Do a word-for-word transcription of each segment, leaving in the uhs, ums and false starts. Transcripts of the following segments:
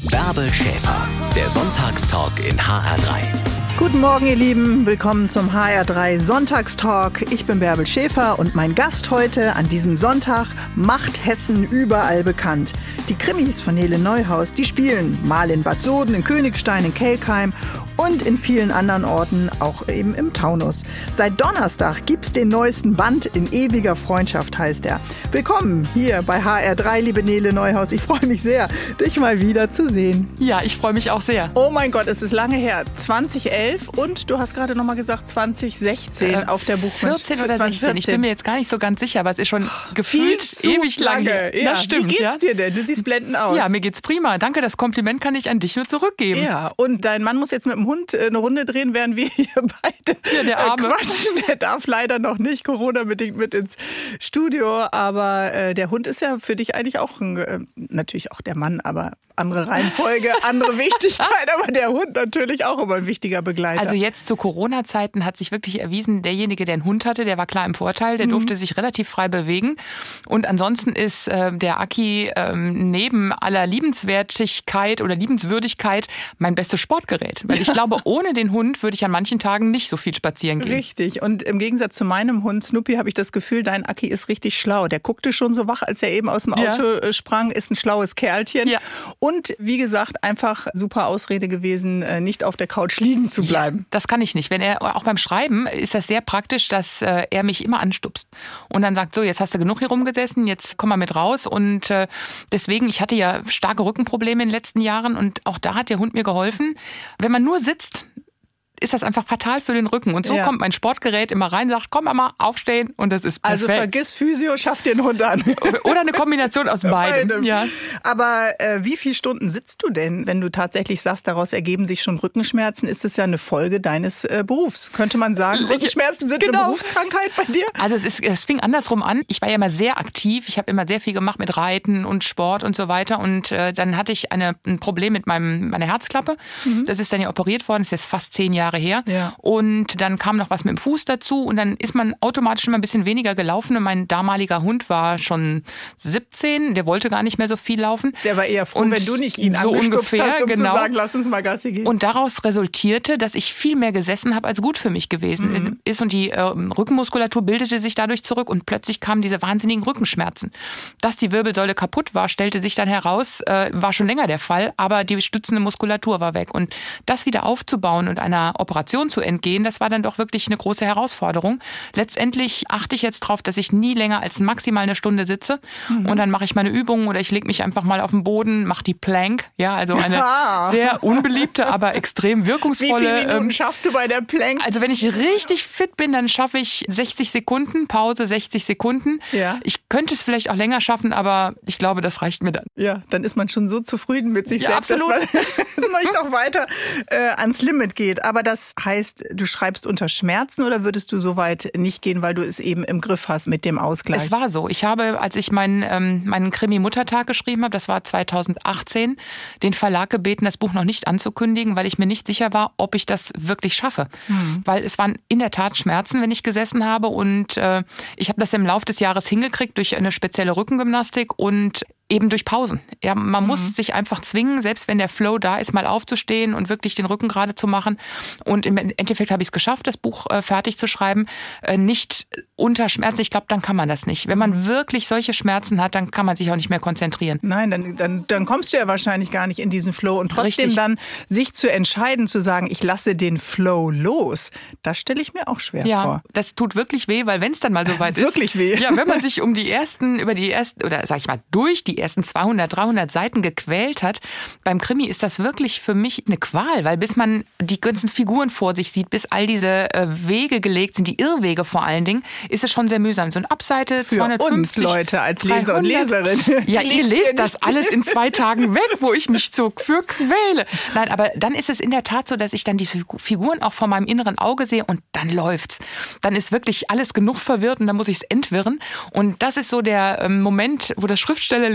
Bärbel Schäfer, der Sonntagstalk in H R drei. Guten Morgen, ihr Lieben. Willkommen zum H R drei Sonntagstalk. Ich bin Bärbel Schäfer und mein Gast heute an diesem Sonntag macht Hessen überall bekannt. Die Krimis von Nele Neuhaus, die spielen mal in Bad Soden, in Königstein, in Kelkheim und in vielen anderen Orten, auch eben im Taunus. Seit Donnerstag gibt's den neuesten Band in ewiger Freundschaft, heißt er. Willkommen hier bei H R drei, liebe Nele Neuhaus. Ich freue mich sehr, dich mal wieder zu sehen. Ja, ich freue mich auch sehr. Oh mein Gott, es ist lange her. zweitausendelf und du hast gerade nochmal gesagt zwanzig sechzehn äh, auf der Buchmesse. vierzehn oder sechzehn, ich bin mir jetzt gar nicht so ganz sicher, aber es ist schon gefühlt ewig lange. lange. Ja. Das stimmt, Wie geht's ja? dir denn? Du siehst blendend aus. Ja, mir geht's prima. Danke, das Kompliment kann ich an dich nur zurückgeben. Ja, und dein Mann muss jetzt mit dem Hund eine Runde drehen, während wir hier beide ja, der Arme. quatschen. Der darf leider noch nicht Corona-bedingt mit ins Studio, aber äh, der Hund ist ja für dich eigentlich auch, ein, äh, natürlich auch der Mann, aber andere Reihenfolge, andere Wichtigkeit, aber der Hund natürlich auch immer ein wichtiger Begleiter. Also jetzt zu Corona-Zeiten hat sich wirklich erwiesen, derjenige, der einen Hund hatte, der war klar im Vorteil, der mhm. durfte sich relativ frei bewegen. Und ansonsten ist äh, der Aki ähm, neben aller Liebenswertigkeit oder Liebenswürdigkeit mein bestes Sportgerät. Weil ich glaube, ohne den Hund würde ich an manchen Tagen nicht so viel spazieren gehen. Richtig. Und im Gegensatz zu meinem Hund Snoopy habe ich das Gefühl, dein Aki ist richtig schlau. Der guckte schon so wach, als er eben aus dem Auto ja. sprang, ist ein schlaues Kerlchen. Ja. Und wie gesagt, einfach super Ausrede gewesen, nicht auf der Couch liegen zu bleiben. Ja, das kann ich nicht. Wenn er auch beim Schreiben ist das sehr praktisch, dass äh, er mich immer anstupst und dann sagt, so, jetzt hast du genug hier rumgesessen, jetzt komm mal mit raus. Und äh, deswegen, ich hatte ja starke Rückenprobleme in den letzten Jahren und auch da hat der Hund mir geholfen. Wenn man nur sitzt, ist das einfach fatal für den Rücken. Und so ja. kommt mein Sportgerät immer rein, sagt, komm Mama, aufstehen und das ist perfekt. Also vergiss Physio, schaff den Hund an. Oder eine Kombination aus beidem. beidem. Ja. Aber äh, wie viele Stunden sitzt du denn, wenn du tatsächlich sagst, daraus ergeben sich schon Rückenschmerzen? Ist das ja eine Folge deines äh, Berufs? Könnte man sagen, Rückenschmerzen sind genau. eine Berufskrankheit bei dir? Also es, ist, es fing andersrum an. Ich war ja immer sehr aktiv. Ich habe immer sehr viel gemacht mit Reiten und Sport und so weiter. Und äh, dann hatte ich eine, ein Problem mit meinem, meiner Herzklappe. Mhm. Das ist dann ja operiert worden. Das ist jetzt fast zehn Jahre her. Ja. Und dann kam noch was mit dem Fuß dazu und dann ist man automatisch immer ein bisschen weniger gelaufen. Und mein damaliger Hund war schon siebzehn, der wollte gar nicht mehr so viel laufen. Der war eher froh, und wenn du nicht ihn so angestupst ungefähr, hast, um genau. zu sagen, lass uns mal Gassi gehen. Und daraus resultierte, dass ich viel mehr gesessen habe, als gut für mich gewesen mhm. ist. Und die äh, Rückenmuskulatur bildete sich dadurch zurück und plötzlich kamen diese wahnsinnigen Rückenschmerzen. Dass die Wirbelsäule kaputt war, stellte sich dann heraus, äh, war schon länger der Fall, aber die stützende Muskulatur war weg. Und das wieder aufzubauen und einer Operation zu entgehen, das war dann doch wirklich eine große Herausforderung. Letztendlich achte ich jetzt darauf, dass ich nie länger als maximal eine Stunde sitze mhm. und dann mache ich meine Übungen oder ich lege mich einfach mal auf den Boden, mache die Plank, ja, also eine ja. sehr unbeliebte, aber extrem wirkungsvolle. Wie viele Minuten ähm, schaffst du bei der Plank? Also wenn ich richtig fit bin, dann schaffe ich sechzig Sekunden, Pause sechzig Sekunden. Ja. Ich könnte es vielleicht auch länger schaffen, aber ich glaube, das reicht mir dann. Ja, dann ist man schon so zufrieden mit sich ja, selbst, absolut. dass man nicht noch weiter äh, ans Limit geht. Aber das heißt, du schreibst unter Schmerzen oder würdest du so weit nicht gehen, weil du es eben im Griff hast mit dem Ausgleich? Es war so. Ich habe, als ich meinen, ähm, meinen Krimi-Muttertag geschrieben habe, das war zweitausendachtzehn, den Verlag gebeten, das Buch noch nicht anzukündigen, weil ich mir nicht sicher war, ob ich das wirklich schaffe. Mhm. Weil es waren in der Tat Schmerzen, wenn ich gesessen habe und äh, ich habe das im Laufe des Jahres hingekriegt durch eine spezielle Rückengymnastik und eben durch Pausen. Ja, man mhm. muss sich einfach zwingen, selbst wenn der Flow da ist, mal aufzustehen und wirklich den Rücken gerade zu machen. Und im Endeffekt habe ich es geschafft, das Buch äh, fertig zu schreiben. Äh, nicht unter Schmerzen. Ich glaube, dann kann man das nicht. Wenn man wirklich solche Schmerzen hat, dann kann man sich auch nicht mehr konzentrieren. Nein, dann, dann, dann kommst du ja wahrscheinlich gar nicht in diesen Flow. Und trotzdem Richtig. Dann sich zu entscheiden, zu sagen, ich lasse den Flow los, das stelle ich mir auch schwer ja, vor. Ja, das tut wirklich weh, weil wenn es dann mal so weit ist. Wirklich weh. Ja, wenn man sich um die ersten, über die ersten, oder sag ich mal, durch die ersten zweihundert, dreihundert Seiten gequält hat. Beim Krimi ist das wirklich für mich eine Qual, weil bis man die ganzen Figuren vor sich sieht, bis all diese äh, Wege gelegt sind, die Irrwege vor allen Dingen, ist es schon sehr mühsam. So eine Abseite, für zweihundertfünfzig. Uns Leute als Leser dreihundert. Und Leserin. Ja, ihr lest das alles in zwei Tagen weg, wo ich mich so für quäle. Nein, aber dann ist es in der Tat so, dass ich dann die Figuren auch vor meinem inneren Auge sehe und dann läuft's. Dann ist wirklich alles genug verwirrt und dann muss ich es entwirren. Und das ist so der ähm, Moment, wo das Schriftstellerleben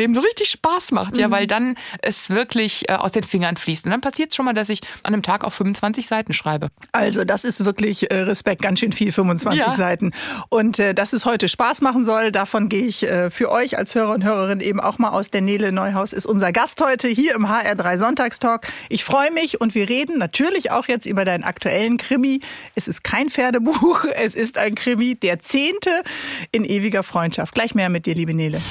eben so richtig Spaß macht, mhm. ja, weil dann es wirklich äh, aus den Fingern fließt. Und dann passiert es schon mal, dass ich an einem Tag auch fünfundzwanzig Seiten schreibe. Also das ist wirklich äh, Respekt, ganz schön viel, fünfundzwanzig ja. Seiten. Und äh, dass es heute Spaß machen soll, davon gehe ich äh, für euch als Hörer und Hörerin eben auch mal aus. Der Nele Neuhaus ist unser Gast heute hier im H R drei Sonntagstalk. Ich freue mich und wir reden natürlich auch jetzt über deinen aktuellen Krimi. Es ist kein Pferdebuch, es ist ein Krimi, der zehnte in ewiger Freundschaft. Gleich mehr mit dir, liebe Nele.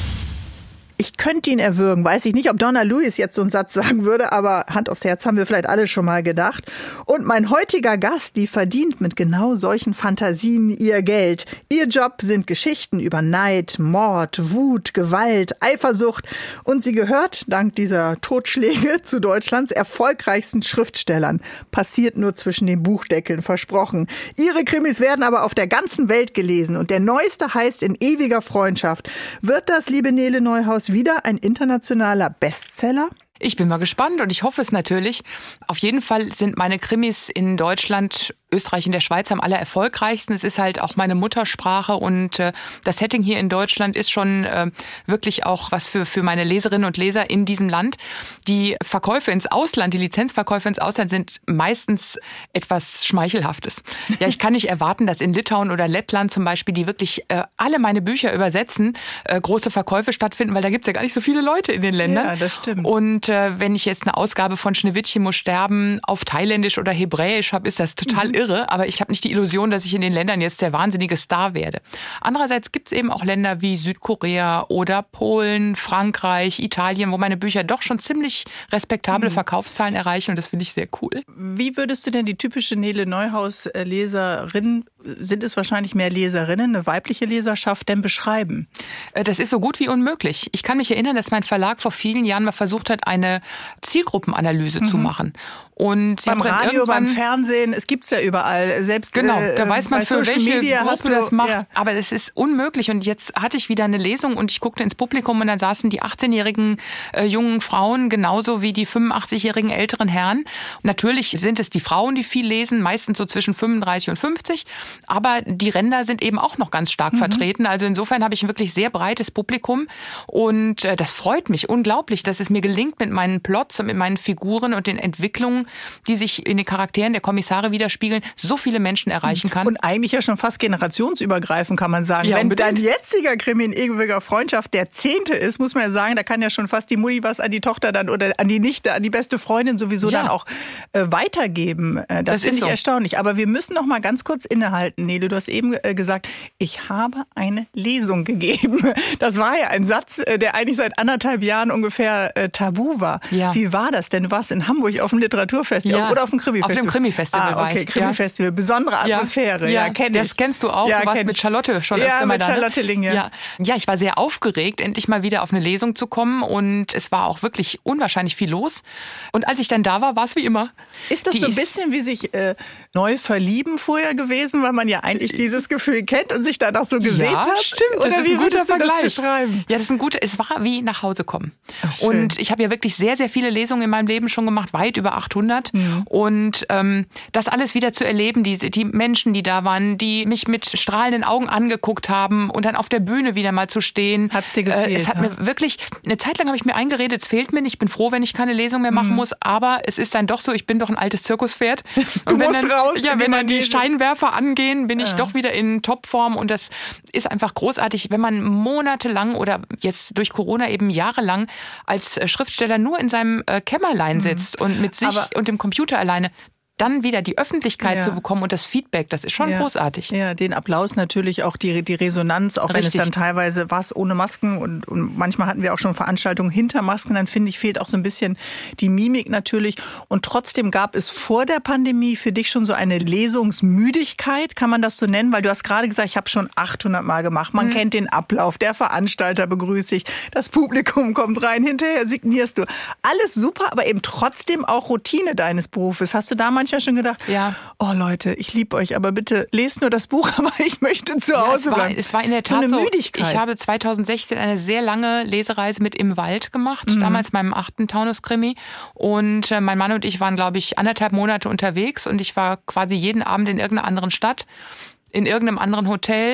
Ich könnte ihn erwürgen. Weiß ich nicht, ob Donna Lewis jetzt so einen Satz sagen würde, aber Hand aufs Herz, haben wir vielleicht alle schon mal gedacht. Und mein heutiger Gast, die verdient mit genau solchen Fantasien ihr Geld. Ihr Job sind Geschichten über Neid, Mord, Wut, Gewalt, Eifersucht. Und sie gehört, dank dieser Totschläge, zu Deutschlands erfolgreichsten Schriftstellern. Passiert nur zwischen den Buchdeckeln, versprochen. Ihre Krimis werden aber auf der ganzen Welt gelesen. Und der neueste heißt In ewiger Freundschaft. Wird das, liebe Nele Neuhaus, wieder ein internationaler Bestseller? Ich bin mal gespannt und ich hoffe es natürlich. Auf jeden Fall sind meine Krimis in Deutschland, Österreich und der Schweiz am aller erfolgreichsten. Es ist halt auch meine Muttersprache und äh, das Setting hier in Deutschland ist schon äh, wirklich auch was für, für meine Leserinnen und Leser in diesem Land. Die Verkäufe ins Ausland, die Lizenzverkäufe ins Ausland sind meistens etwas Schmeichelhaftes. Ja, ich kann nicht erwarten, dass in Litauen oder Lettland zum Beispiel, die wirklich äh, alle meine Bücher übersetzen, äh, große Verkäufe stattfinden, weil da gibt's ja gar nicht so viele Leute in den Ländern. Ja, das stimmt. Und äh, wenn ich jetzt eine Ausgabe von Schneewittchen muss sterben auf Thailändisch oder Hebräisch habe, ist das total mhm. irre. Aber ich habe nicht die Illusion, dass ich in den Ländern jetzt der wahnsinnige Star werde. Andererseits gibt es eben auch Länder wie Südkorea oder Polen, Frankreich, Italien, wo meine Bücher doch schon ziemlich respektable mhm. Verkaufszahlen erreichen. Und das finde ich sehr cool. Wie würdest du denn die typische Nele Neuhaus-Leserin, sind es wahrscheinlich mehr Leserinnen, eine weibliche Leserschaft, denn beschreiben? Das ist so gut wie unmöglich. Ich kann mich erinnern, dass mein Verlag vor vielen Jahren mal versucht hat, eine Zielgruppenanalyse mhm. zu machen. Und sie beim Radio, beim Fernsehen, es gibt's ja überall. Selbst genau, da weiß man, für welche Media Gruppe hast du, das macht. Ja. Aber es ist unmöglich. Und jetzt hatte ich wieder eine Lesung und ich guckte ins Publikum und dann saßen die achtzehnjährigen äh, jungen Frauen genauso wie die fünfundachtzigjährigen älteren Herren. Natürlich sind es die Frauen, die viel lesen, meistens so zwischen fünfunddreißig und fünfzig. Aber die Ränder sind eben auch noch ganz stark mhm. vertreten. Also insofern habe ich ein wirklich sehr breites Publikum. Und äh, das freut mich unglaublich, dass es mir gelingt, mit meinen Plots und mit meinen Figuren und den Entwicklungen, die sich in den Charakteren der Kommissare widerspiegeln, so viele Menschen erreichen kann. Und eigentlich ja schon fast generationsübergreifend, kann man sagen. Ja, wenn unbedingt. dein jetziger Krimi in ewiger Freundschaft der zehnte ist, muss man ja sagen, da kann ja schon fast die Mutti was an die Tochter dann oder an die Nichte, an die beste Freundin sowieso ja. dann auch äh, weitergeben. Äh, das, das finde ich so. erstaunlich. Aber wir müssen noch mal ganz kurz innehalten, Nele. Du hast eben äh, gesagt, ich habe eine Lesung gegeben. Das war ja ein Satz, äh, der eigentlich seit anderthalb Jahren ungefähr äh, tabu war. Ja. Wie war das denn? Du warst in Hamburg auf dem Literaturfestival ja. oder auf dem Krimi-Festival? Auf dem Krimi-Festival ah, war okay, ich. Krimi-Festival. Besondere Atmosphäre. Ja, ja kenne ich. Das kennst du auch. Ja, du warst mit Charlotte schon ja, öfter mal mit da. Charlotte Linge. Ja. ja, ich war sehr aufgeregt, endlich mal wieder auf eine Lesung zu kommen und es war auch wirklich unwahrscheinlich viel los. Und als ich dann da war, war es wie immer. Ist das Die so ein ist bisschen wie sich äh, neu verlieben vorher gewesen, weil man ja eigentlich dieses Gefühl kennt und sich danach so gesehen ja, hat? Stimmt, Oder das ist wie ein guter würdest du Vergleich. Das beschreiben? Ja, das ist ein guter, es war wie nach Hause kommen. Ach, und ich habe ja wirklich sehr, sehr viele Lesungen in meinem Leben schon gemacht, weit über achthundert. Mhm. Und ähm, das alles wieder zu erleben, die, die Menschen, die da waren, die mich mit strahlenden Augen angeguckt haben und dann auf der Bühne wieder mal zu stehen. Hat's dir gefehlt? Äh, es hat ja? mir wirklich, eine Zeit lang habe ich mir eingeredet, es fehlt mir nicht, ich bin froh, wenn ich keine Lesung mehr machen mhm. muss, aber es ist dann doch so, ich bin doch ein altes Zirkuspferd. Du und wenn musst dann, raus. Ja, wenn dann die Manege. Scheinwerfer angehen, bin ich ja. doch wieder in Topform und das ist einfach großartig, wenn man monatelang oder jetzt durch Corona eben jahrelang als Schriftsteller nur in seinem Kämmerlein sitzt mhm. und mit sich aber und dem Computer alleine, dann wieder die Öffentlichkeit ja. zu bekommen und das Feedback, das ist schon ja. großartig. Ja, den Applaus natürlich, auch die, die Resonanz, auch Richtig. wenn es dann teilweise war ohne Masken und, und manchmal hatten wir auch schon Veranstaltungen hinter Masken, dann finde ich, fehlt auch so ein bisschen die Mimik natürlich. Und trotzdem gab es vor der Pandemie für dich schon so eine Lesungsmüdigkeit, kann man das so nennen? Weil du hast gerade gesagt, ich habe schon achthundert Mal gemacht. Man mhm. kennt den Ablauf, der Veranstalter begrüßt dich, das Publikum kommt rein, hinterher signierst du. Alles super, aber eben trotzdem auch Routine deines Berufes. Hast du damals manchmal schon gedacht, ja. oh Leute, ich liebe euch, aber bitte lest nur das Buch, aber ich möchte zu ja, Hause es war, bleiben. Es war in der Tat so eine so, Müdigkeit. Ich habe zweitausendsechzehn eine sehr lange Lesereise mit Im Wald gemacht, mhm. damals meinem achten Taunus-Krimi und äh, mein Mann und ich waren, glaube ich, anderthalb Monate unterwegs und ich war quasi jeden Abend in irgendeiner anderen Stadt, in irgendeinem anderen Hotel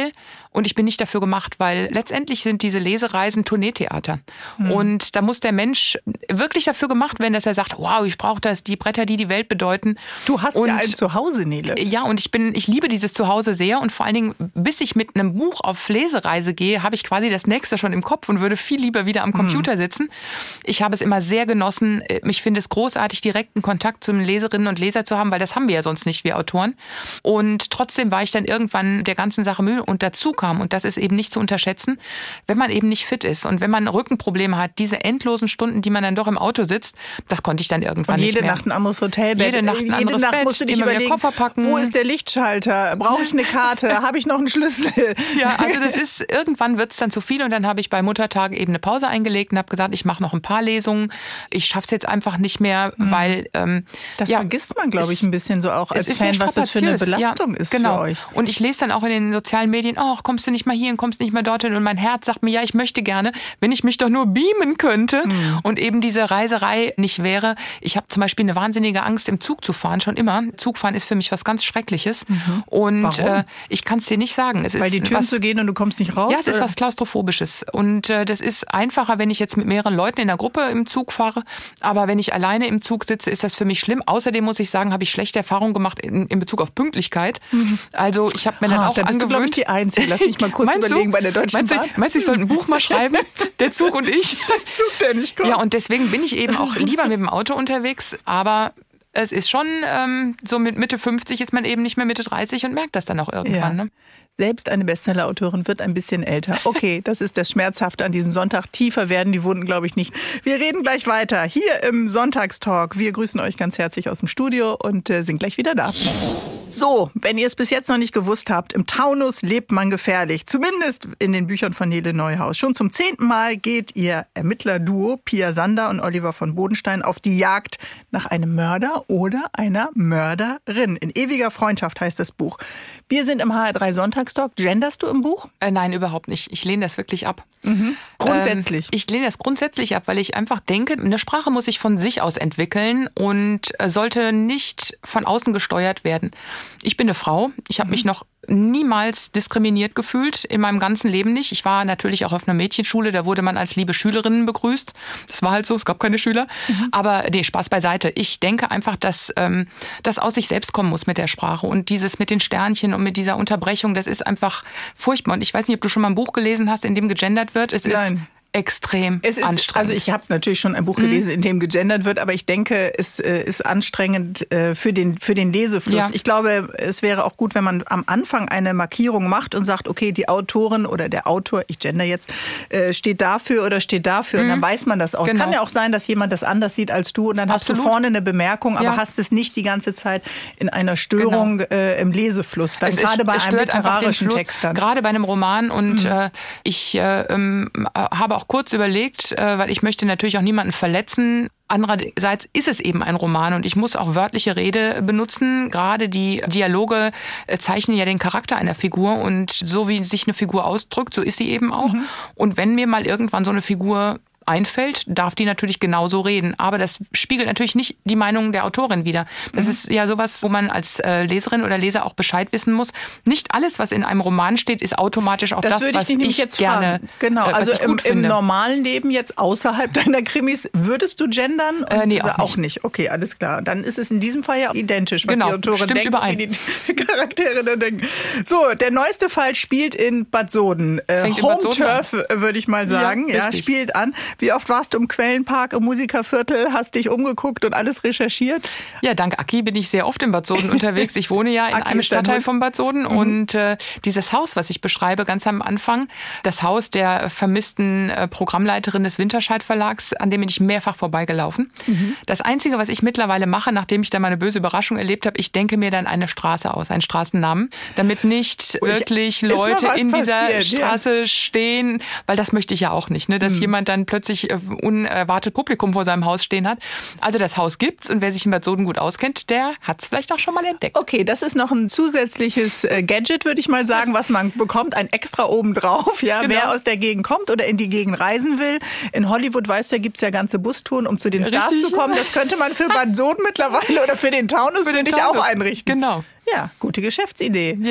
Und ich bin nicht dafür gemacht, weil letztendlich sind diese Lesereisen Tourneetheater. Mhm. Und da muss der Mensch wirklich dafür gemacht werden, dass er sagt, wow, ich brauche das, die Bretter, die die Welt bedeuten. Du hast und, ja ein Zuhause, Nele. Ja, und ich bin, ich liebe dieses Zuhause sehr. Und vor allen Dingen, bis ich mit einem Buch auf Lesereise gehe, habe ich quasi das nächste schon im Kopf und würde viel lieber wieder am Computer mhm. sitzen. Ich habe es immer sehr genossen. Ich finde es großartig, direkten Kontakt zu den Leserinnen und Lesern zu haben, weil das haben wir ja sonst nicht, wir Autoren. Und trotzdem war ich dann irgendwann der ganzen Sache müde und dazu kam, und das ist eben nicht zu unterschätzen, wenn man eben nicht fit ist und wenn man Rückenprobleme hat, diese endlosen Stunden, die man dann doch im Auto sitzt, das konnte ich dann irgendwann und nicht mehr. Jede Nacht ein anderes Hotelbett. Jede Nacht ein jede anderes Nacht Bett, musst du dich überlegen, Koffer packen. Wo ist der Lichtschalter? Brauche ich eine Karte? Habe ich noch einen Schlüssel? Ja, also das ist, irgendwann wird es dann zu viel und dann habe ich bei Muttertag eben eine Pause eingelegt und habe gesagt, ich mache noch ein paar Lesungen. Ich schaffe es jetzt einfach nicht mehr, mhm. weil... Ähm, das ja, vergisst man, glaube ich, ein bisschen so auch als Fan, was das für eine Belastung ja, ist genau. für euch. Und ich lese dann auch in den sozialen Medien, oh, kommst du nicht mal hier und kommst nicht mal dorthin, und mein Herz sagt mir, ja, ich möchte gerne, wenn ich mich doch nur beamen könnte mhm. und eben diese Reiserei nicht wäre. Ich habe zum Beispiel eine wahnsinnige Angst, im Zug zu fahren, schon immer. Zugfahren ist für mich was ganz Schreckliches. Mhm. Und äh, ich kann es dir nicht sagen. Es Bei ist die Türen was, zu gehen und du kommst nicht raus? Ja, es ist oder? was Klaustrophobisches. Und äh, das ist einfacher, wenn ich jetzt mit mehreren Leuten in der Gruppe im Zug fahre. Aber wenn ich alleine im Zug sitze, ist das für mich schlimm. Außerdem muss ich sagen, habe ich schlechte Erfahrungen gemacht in, in Bezug auf Pünktlichkeit. Mhm. Also ich habe mir dann ah, auch da bist angewöhnt. du, glaube ich, die Einzige. Lass mich mal kurz meinst überlegen du? bei der Deutschen meinst Bahn. Du, meinst du, ich soll ein Buch mal schreiben? Der Zug und ich? Der Zug, der nicht kommt. Ja, und deswegen bin ich eben auch lieber mit dem Auto unterwegs. Aber es ist schon, ähm, so mit Mitte fünfzig ist man eben nicht mehr Mitte dreißig und merkt das dann auch irgendwann. Ja. Ne? Selbst eine Bestseller-Autorin wird ein bisschen älter. Okay, das ist das Schmerzhafte an diesem Sonntag. Tiefer werden die Wunden, glaube ich, nicht. Wir reden gleich weiter hier im Sonntagstalk. Wir grüßen euch ganz herzlich aus dem Studio und äh, sind gleich wieder da. So, wenn ihr es bis jetzt noch nicht gewusst habt, im Taunus lebt man gefährlich. Zumindest in den Büchern von Nele Neuhaus. Schon zum zehnten Mal geht ihr Ermittlerduo Pia Sander und Oliver von Bodenstein auf die Jagd nach einem Mörder oder einer Mörderin. In ewiger Freundschaft heißt das Buch. Wir sind im H R drei Sonntagstalk. Genderst du im Buch? Äh, nein, überhaupt nicht. Ich lehne das wirklich ab. Mhm. Grundsätzlich? Ähm, ich lehne das grundsätzlich ab, weil ich einfach denke, eine Sprache muss sich von sich aus entwickeln und sollte nicht von außen gesteuert werden. Ich bin eine Frau. Ich habe mhm. mich noch niemals diskriminiert gefühlt, in meinem ganzen Leben nicht. Ich war natürlich auch auf einer Mädchenschule, da wurde man als liebe Schülerinnen begrüßt. Das war halt so, es gab keine Schüler. Mhm. Aber nee, Spaß beiseite. Ich denke einfach, dass ähm, das aus sich selbst kommen muss mit der Sprache. Und dieses mit den Sternchen und mit dieser Unterbrechung, das ist einfach furchtbar. Und ich weiß nicht, ob du schon mal ein Buch gelesen hast, in dem gegendert wird. Es Nein. ist extrem es ist, anstrengend. Also ich habe natürlich schon ein Buch gelesen, mhm. in dem gegendert wird, aber ich denke, es äh, ist anstrengend äh, für den für den Lesefluss. Ja. Ich glaube, es wäre auch gut, wenn man am Anfang eine Markierung macht und sagt, okay, die Autorin oder der Autor, ich gender jetzt, äh, steht dafür oder steht dafür, mhm. und dann weiß man das auch. Genau. Es kann ja auch sein, dass jemand das anders sieht als du und dann Absolut. Hast du vorne eine Bemerkung, aber ja. hast es nicht die ganze Zeit in einer Störung genau. äh, im Lesefluss. Dann gerade bei einem literarischen Text dann. Gerade bei einem Roman und mhm. äh, ich äh, ähm, habe auch kurz überlegt, äh, weil ich möchte natürlich auch niemanden verletzen. Andererseits ist es eben ein Roman und ich muss auch wörtliche Rede benutzen. Gerade die Dialoge zeichnen ja den Charakter einer Figur und so wie sich eine Figur ausdrückt, so ist sie eben auch. Mhm. Und wenn mir mal irgendwann so eine Figur einfällt, darf die natürlich genauso reden. Aber das spiegelt natürlich nicht die Meinung der Autorin wider. Das mhm. ist ja sowas, wo man als äh, Leserin oder Leser auch Bescheid wissen muss. Nicht alles, was in einem Roman steht, ist automatisch auch das, das was ich, ich jetzt gerne fragen. Genau, äh, also ich gut im, finde. Im normalen Leben jetzt außerhalb deiner Krimis, würdest du gendern? Äh, nee, also auch, nicht. auch nicht. Okay, alles klar. Dann ist es in diesem Fall ja identisch, was genau, die Autorin stimmt denkt, überein. wie die Charaktere dann denken. So, der neueste Fall spielt in Bad Soden. Äh, Home Turf, würde ich mal sagen. Ja, ja, spielt an. Wie oft warst du im Quellenpark, im Musikerviertel, hast dich umgeguckt und alles recherchiert? Ja, dank Aki bin ich sehr oft in Bad Soden unterwegs. Ich wohne ja in Aki einem Stadtteil von Bad Soden. Mhm. Und äh, dieses Haus, was ich beschreibe, ganz am Anfang, das Haus der vermissten äh, Programmleiterin des Winterscheid Verlags, an dem bin ich mehrfach vorbeigelaufen. Mhm. Das Einzige, was ich mittlerweile mache, nachdem ich da mal eine böse Überraschung erlebt habe, ich denke mir dann eine Straße aus, einen Straßennamen, damit nicht ich, wirklich Leute in dieser passiert, Straße ja. stehen, weil das möchte ich ja auch nicht, ne? Dass mhm. jemand dann plötzlich äh, unerwartet Publikum vor seinem Haus stehen hat. Also das Haus gibt's und wer sich in Bad Soden gut auskennt, der hat's vielleicht auch schon mal entdeckt. Okay, das ist noch ein zusätzliches äh, Gadget, würde ich mal sagen, was man bekommt, ein extra obendrauf. Ja, genau. Wer aus der Gegend kommt oder in die Gegend reisen will. In Hollywood, weißt du, da gibt's ja ganze Bustouren, um zu den Stars Richtig. zu kommen. Das könnte man für Bad Soden mittlerweile oder für den Taunus, für den Taunus. auch einrichten. Genau. Ja, gute Geschäftsidee. Ja.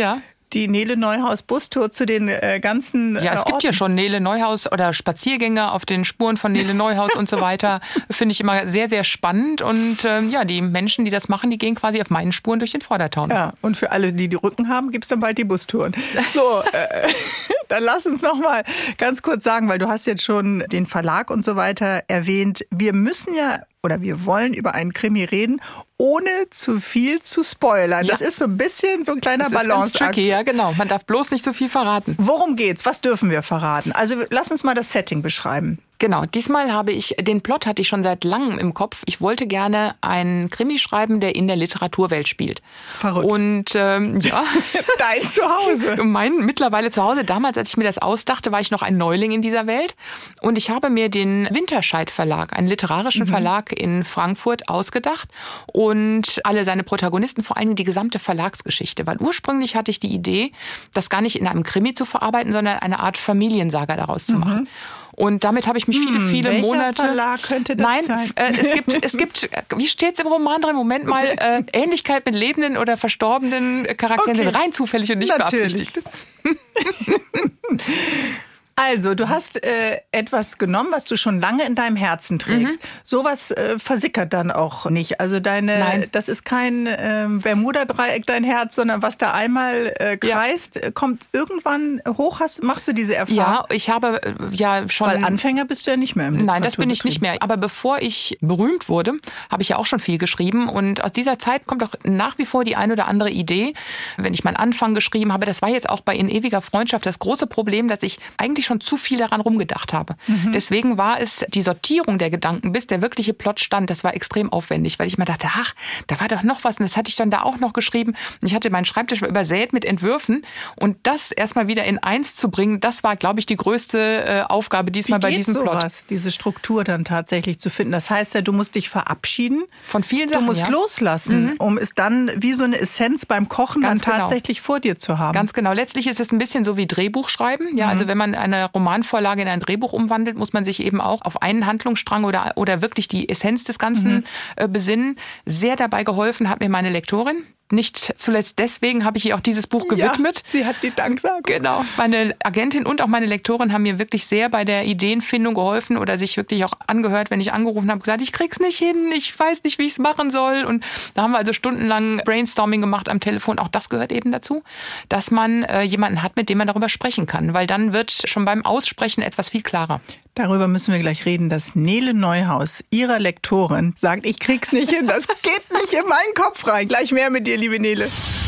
die Nele Neuhaus Bustour zu den äh, ganzen äh, Ja, es gibt Orten. ja schon Nele Neuhaus oder Spaziergänge auf den Spuren von Nele Neuhaus und so weiter. Finde ich immer sehr, sehr spannend. Und ähm, ja, die Menschen, die das machen, die gehen quasi auf meinen Spuren durch den Vordertown. Ja, und für alle, die die Rücken haben, gibt es dann bald die Bustouren. So, äh, dann lass uns noch mal ganz kurz sagen, weil du hast jetzt schon den Verlag und so weiter erwähnt. Wir müssen ja oder wir wollen über einen Krimi reden, ohne zu viel zu spoilern. Ja. Das ist so ein bisschen so ein kleiner Balanceakt. Das ist ganz tricky, ja genau. Man darf bloß nicht so viel verraten. Worum geht's? Was dürfen wir verraten? Also lass uns mal das Setting beschreiben. Genau, diesmal habe ich, den Plot hatte ich schon seit langem im Kopf. Ich wollte gerne einen Krimi schreiben, der in der Literaturwelt spielt. Verrückt. Und ähm, ja. Dein Zuhause. Mein mittlerweile Zuhause. Damals, als ich mir das ausdachte, war ich noch ein Neuling in dieser Welt. Und ich habe mir den Winterscheid Verlag, einen literarischen mhm. Verlag in Frankfurt, ausgedacht. Und alle seine Protagonisten, vor allem die gesamte Verlagsgeschichte. Weil ursprünglich hatte ich die Idee, das gar nicht in einem Krimi zu verarbeiten, sondern eine Art Familiensaga daraus zu machen. Mhm. Und damit habe ich mich viele, viele hm, Monate... Welcher Verlag könnte das Nein, sein? Äh, es gibt, es gibt, wie steht es im Roman drin? Moment mal, äh, Ähnlichkeit mit lebenden oder verstorbenen Charakteren Okay. sind rein zufällig und nicht Natürlich. beabsichtigt. Also, du hast äh, etwas genommen, was du schon lange in deinem Herzen trägst. Mhm. Sowas äh, versickert dann auch nicht. Also deine, Nein. das ist kein äh, Bermuda-Dreieck, dein Herz, sondern was da einmal äh, kreist, ja. kommt irgendwann hoch. Hast, machst du diese Erfahrung? Ja, ich habe äh, ja schon... Weil Anfänger bist du ja nicht mehr im Nein, das bin ich nicht mehr. Aber bevor ich berühmt wurde, habe ich ja auch schon viel geschrieben. Und aus dieser Zeit kommt auch nach wie vor die ein oder andere Idee. Wenn ich meinen Anfang geschrieben habe, das war jetzt auch bei In ewiger Freundschaft das große Problem, dass ich eigentlich schon zu viel daran rumgedacht habe. Mhm. Deswegen war es die Sortierung der Gedanken, bis der wirkliche Plot stand, das war extrem aufwendig, weil ich mir dachte, ach, da war doch noch was und das hatte ich dann da auch noch geschrieben. Und ich hatte meinen Schreibtisch übersät mit Entwürfen und das erstmal wieder in eins zu bringen, das war, glaube ich, die größte äh, Aufgabe diesmal bei diesem Plot. Wie geht sowas, diese Struktur dann tatsächlich zu finden? Das heißt ja, du musst dich verabschieden. Von vielen Sachen, Du musst ja. loslassen, mhm. um es dann wie so eine Essenz beim Kochen Ganz dann genau. tatsächlich vor dir zu haben. Ganz genau. Letztlich ist es ein bisschen so wie Drehbuch schreiben. Ja, mhm. also wenn man eine Roman Vorlage in ein Drehbuch umwandelt, muss man sich eben auch auf einen Handlungsstrang oder, oder wirklich die Essenz des Ganzen mhm. äh, besinnen. Sehr dabei geholfen hat mir meine Lektorin. Nicht zuletzt deswegen habe ich ihr auch dieses Buch gewidmet. Ja, sie hat die Danksagung. Genau. Meine Agentin und auch meine Lektorin haben mir wirklich sehr bei der Ideenfindung geholfen oder sich wirklich auch angehört, wenn ich angerufen habe, gesagt, ich krieg's nicht hin, ich weiß nicht, wie ich es machen soll. Und da haben wir also stundenlang Brainstorming gemacht am Telefon. Auch das gehört eben dazu, dass man äh, jemanden hat, mit dem man darüber sprechen kann. Weil dann wird schon beim Aussprechen etwas viel klarer. Darüber müssen wir gleich reden, dass Nele Neuhaus, ihrer Lektorin, sagt, ich krieg's nicht hin, das geht nicht in meinen Kopf rein. Gleich mehr mit dir, liebe Nele.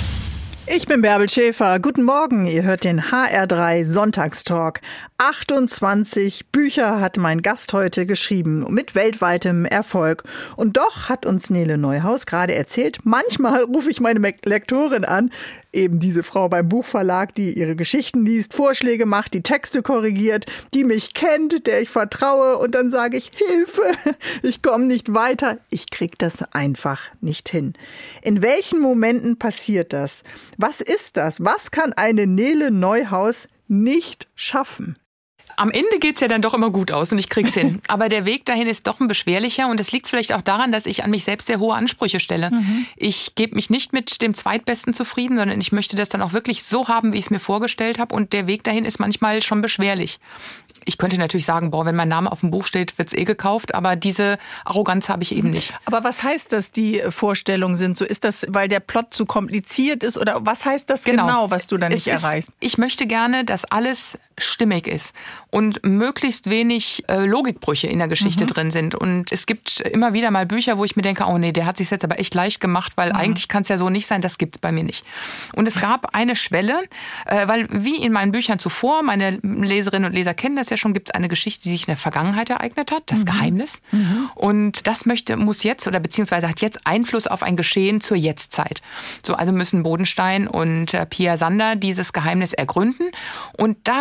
Ich bin Bärbel Schäfer. Guten Morgen. Ihr hört den H R drei Sonntagstalk. achtundzwanzig Bücher hat mein Gast heute geschrieben, mit weltweitem Erfolg. Und doch hat uns Nele Neuhaus gerade erzählt, manchmal rufe ich meine Lektorin an, eben diese Frau beim Buchverlag, die ihre Geschichten liest, Vorschläge macht, die Texte korrigiert, die mich kennt, der ich vertraue. Und dann sage ich, Hilfe, ich komme nicht weiter. Ich krieg das einfach nicht hin. In welchen Momenten passiert das? Was ist das? Was kann eine Nele Neuhaus nicht schaffen? Am Ende geht's ja dann doch immer gut aus und ich krieg's hin. Aber der Weg dahin ist doch ein beschwerlicher und das liegt vielleicht auch daran, dass ich an mich selbst sehr hohe Ansprüche stelle. Mhm. Ich gebe mich nicht mit dem Zweitbesten zufrieden, sondern ich möchte das dann auch wirklich so haben, wie ich es mir vorgestellt habe und der Weg dahin ist manchmal schon beschwerlich. Ich könnte natürlich sagen, boah, wenn mein Name auf dem Buch steht, wird's eh gekauft, aber diese Arroganz habe ich eben nicht. Aber was heißt das, die Vorstellungen sind so? Ist das, weil der Plot zu kompliziert ist oder was heißt das genau, genau was du da nicht es erreichst? Ist, ich möchte gerne, dass alles stimmig ist und möglichst wenig äh, Logikbrüche in der Geschichte mhm. drin sind. Und es gibt immer wieder mal Bücher, wo ich mir denke, oh nee, der hat sich jetzt aber echt leicht gemacht, weil mhm. eigentlich kann es ja so nicht sein, das gibt's bei mir nicht. Und es gab eine Schwelle, äh, weil wie in meinen Büchern zuvor, meine Leserinnen und Leser kennen das ja schon, gibt es eine Geschichte, die sich in der Vergangenheit ereignet hat, das mhm. Geheimnis. Mhm. Und das möchte, muss jetzt oder beziehungsweise hat jetzt Einfluss auf ein Geschehen zur Jetztzeit. So, also müssen Bodenstein und äh, Pia Sander dieses Geheimnis ergründen. Und da gab es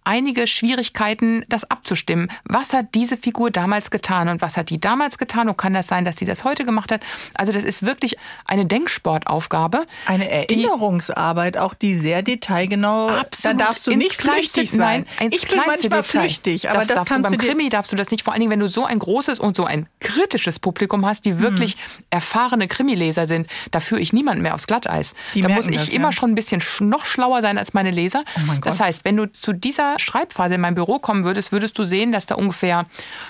einige Schwierigkeiten, das abzustimmen. Was hat diese Figur damals getan und was hat die damals getan und kann das sein, dass sie das heute gemacht hat? Also das ist wirklich eine Denksportaufgabe. Eine Erinnerungsarbeit, auch die sehr detailgenau, absolut, da darfst du nicht flüchtig sein. Nein, ich bin manchmal Detail. flüchtig, aber das das kannst du du beim Krimi darfst du das nicht, vor allen Dingen, wenn du so ein großes und so ein kritisches Publikum hast, die wirklich hm. erfahrene Krimileser sind, da führe ich niemanden mehr aufs Glatteis. Die da muss ich das, immer ja. schon ein bisschen noch schlauer sein als meine Leser. Oh mein Gott. Das heißt, wenn du zu dieser Schreibphase in mein Büro kommen würdest, würdest du sehen, dass da ungefähr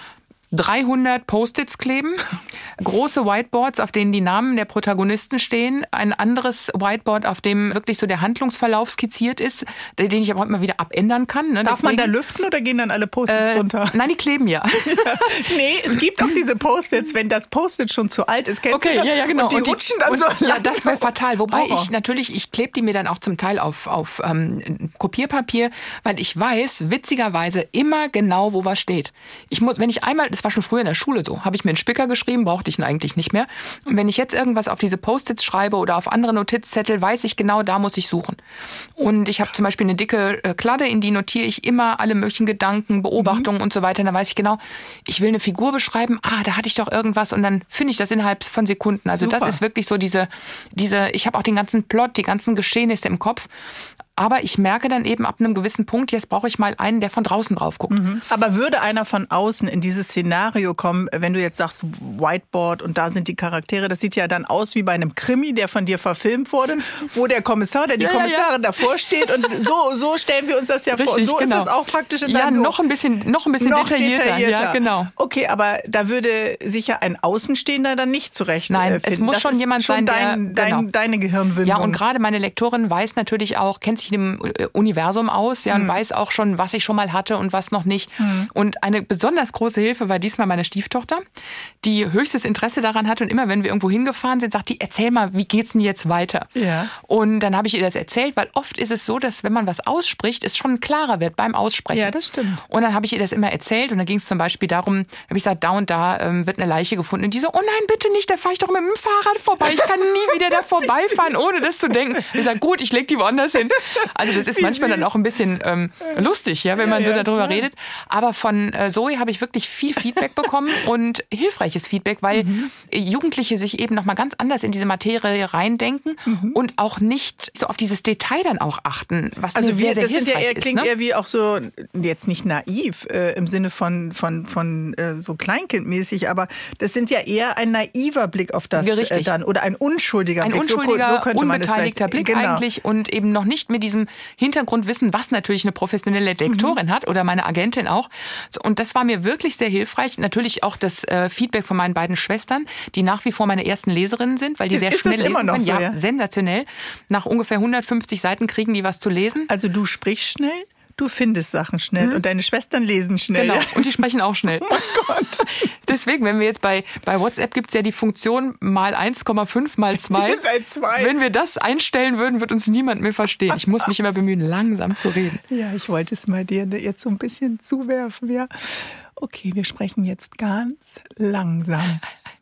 dreihundert Post-its kleben, große Whiteboards, auf denen die Namen der Protagonisten stehen, ein anderes Whiteboard, auf dem wirklich so der Handlungsverlauf skizziert ist, den ich aber auch immer wieder abändern kann. Ne? Darf Deswegen, man da lüften oder gehen dann alle Post-its äh, runter? Nein, die kleben ja. ja. Nee, es gibt auch diese Post-its, wenn das Post-it schon zu alt ist, kennst okay, du das? ja, ja, genau. Und die und die, rutschen dann und, so Ja, das wäre fatal. Wobei Horror. ich natürlich, ich klebe die mir dann auch zum Teil auf, auf ähm, Kopierpapier, weil ich weiß, witzigerweise immer genau, wo was steht. Ich muss, wenn ich einmal, das war schon früher in der Schule so, habe ich mir einen Spicker geschrieben, brauchte ich ihn eigentlich nicht mehr. Und wenn ich jetzt irgendwas auf diese Post-its schreibe oder auf andere Notizzettel, weiß ich genau, da muss ich suchen. Und ich habe zum Beispiel eine dicke äh, Kladde, in die notiere ich immer alle möglichen Gedanken, Beobachtungen mhm. und so weiter. Und da weiß ich genau, ich will eine Figur beschreiben, ah, da hatte ich doch irgendwas und dann finde ich das innerhalb von Sekunden. Also Super. Das ist wirklich so diese, diese, ich habe auch den ganzen Plot, die ganzen Geschehnisse im Kopf. Aber ich merke dann eben ab einem gewissen Punkt, jetzt brauche ich mal einen, der von draußen drauf guckt. Mhm. Aber würde einer von außen in dieses Szenario kommen, wenn du jetzt sagst Whiteboard und da sind die Charaktere, das sieht ja dann aus wie bei einem Krimi, der von dir verfilmt wurde, wo der Kommissar oder die ja, Kommissarin ja, ja. davor steht und so, so stellen wir uns das ja Richtig, vor. Und so genau. ist das auch praktisch in Ja, deinem noch ein bisschen, noch ein bisschen noch detaillierter. detaillierter. Ja, genau. Okay, aber da würde sicher ein Außenstehender dann nicht zurecht Nein, finden. es muss das schon ist jemand schon sein, dein, der, dein, genau. deine Gehirnwindung. Ja, und gerade meine Lektorin weiß natürlich auch, kennt sich in dem Universum aus, ja, und hm. weiß auch schon, was ich schon mal hatte und was noch nicht. Hm. Und eine besonders große Hilfe war diesmal meine Stieftochter, die höchstes Interesse daran hatte und immer, wenn wir irgendwo hingefahren sind, sagt die, erzähl mal, wie geht's denn jetzt weiter? Ja. Und dann habe ich ihr das erzählt, weil oft ist es so, dass wenn man was ausspricht, es schon klarer wird beim Aussprechen. Ja, das stimmt. Und dann habe ich ihr das immer erzählt und dann ging es zum Beispiel darum, habe ich gesagt, da und da ähm, wird eine Leiche gefunden. Und die so, oh nein, bitte nicht, da fahre ich doch mit dem Fahrrad vorbei. Ich kann nie wieder da vorbeifahren, ohne das zu denken. Ich sage, gut, ich leg die woanders hin. Also das ist wie manchmal süß. Dann auch ein bisschen ähm, lustig, ja, wenn man ja, so darüber klar. redet. Aber von äh, Zoe habe ich wirklich viel Feedback bekommen und hilfreiches Feedback, weil mhm. Jugendliche sich eben nochmal ganz anders in diese Materie reindenken mhm. und auch nicht so auf dieses Detail dann auch achten, was also mir wir, sehr, sehr das sind ja hilfreich eher, klingt ist. Ne? eher wie auch so, jetzt nicht naiv äh, im Sinne von, von, von äh, so kleinkindmäßig, aber das sind ja eher ein naiver Blick auf das äh, dann oder ein unschuldiger ein Blick. Ein unschuldiger, so, so könnte man unbeteiligter Blick genau. eigentlich und eben noch nicht mit diesem Hintergrundwissen, was natürlich eine professionelle Lektorin mhm. hat oder meine Agentin auch. Und das war mir wirklich sehr hilfreich. Natürlich auch das äh, Feedback von meinen beiden Schwestern, die nach wie vor meine ersten Leserinnen sind, weil die ist, sehr ist schnell das immer lesen noch können. So, ja, ja, sensationell. Nach ungefähr hundertfünfzig Seiten kriegen die was zu lesen. Also du sprichst schnell? Du findest Sachen schnell mhm. und deine Schwestern lesen schnell. Genau, und die sprechen auch schnell. Oh mein Gott. Deswegen, wenn wir jetzt bei, bei WhatsApp gibt es ja die Funktion mal eins Komma fünf mal zwei. Ihr seid zwei. Wenn wir das einstellen würden, wird uns niemand mehr verstehen. Ich muss mich immer bemühen, langsam zu reden. Ja, ich wollte es mal dir jetzt so ein bisschen zuwerfen. Ja. Okay, wir sprechen jetzt ganz langsam.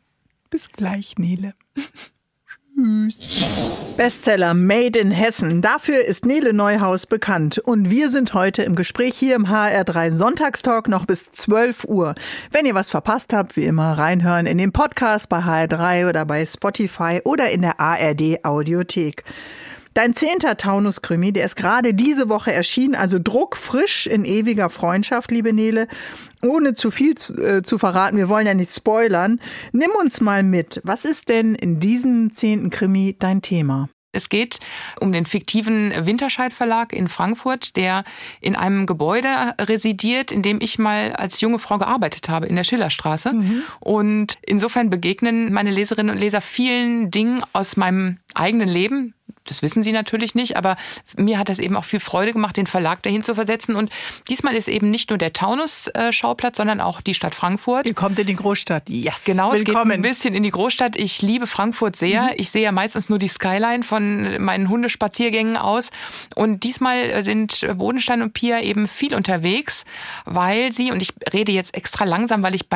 Bis gleich, Nele. Tschüss. Bestseller Made in Hessen. Dafür ist Nele Neuhaus bekannt. Und wir sind heute im Gespräch hier im H R drei Sonntagstalk noch bis zwölf Uhr. Wenn ihr was verpasst habt, wie immer reinhören in den Podcast bei H R drei oder bei Spotify oder in der A R D Audiothek. Dein zehnter Taunus-Krimi, der ist gerade diese Woche erschienen, also druckfrisch in ewiger Freundschaft, liebe Nele. Ohne zu viel zu, äh, zu verraten, wir wollen ja nicht spoilern. Nimm uns mal mit. Was ist denn in diesem zehnten Krimi dein Thema? Es geht um den fiktiven Winterscheid Verlag in Frankfurt, der in einem Gebäude residiert, in dem ich mal als junge Frau gearbeitet habe, in der Schillerstraße. Mhm. Und insofern begegnen meine Leserinnen und Leser vielen Dingen aus meinem eigenen Leben. Das wissen sie natürlich nicht, aber mir hat das eben auch viel Freude gemacht, den Verlag dahin zu versetzen. Und diesmal ist eben nicht nur der Taunus-Schauplatz, sondern auch die Stadt Frankfurt. Ihr kommt in die Großstadt. Yes. Genau, Willkommen. Es geht ein bisschen in die Großstadt. Ich liebe Frankfurt sehr. Mhm. Ich sehe ja meistens nur die Skyline von meinen Hundespaziergängen aus. Und diesmal sind Bodenstein und Pia eben viel unterwegs, weil sie, und ich rede jetzt extra langsam, weil ich beim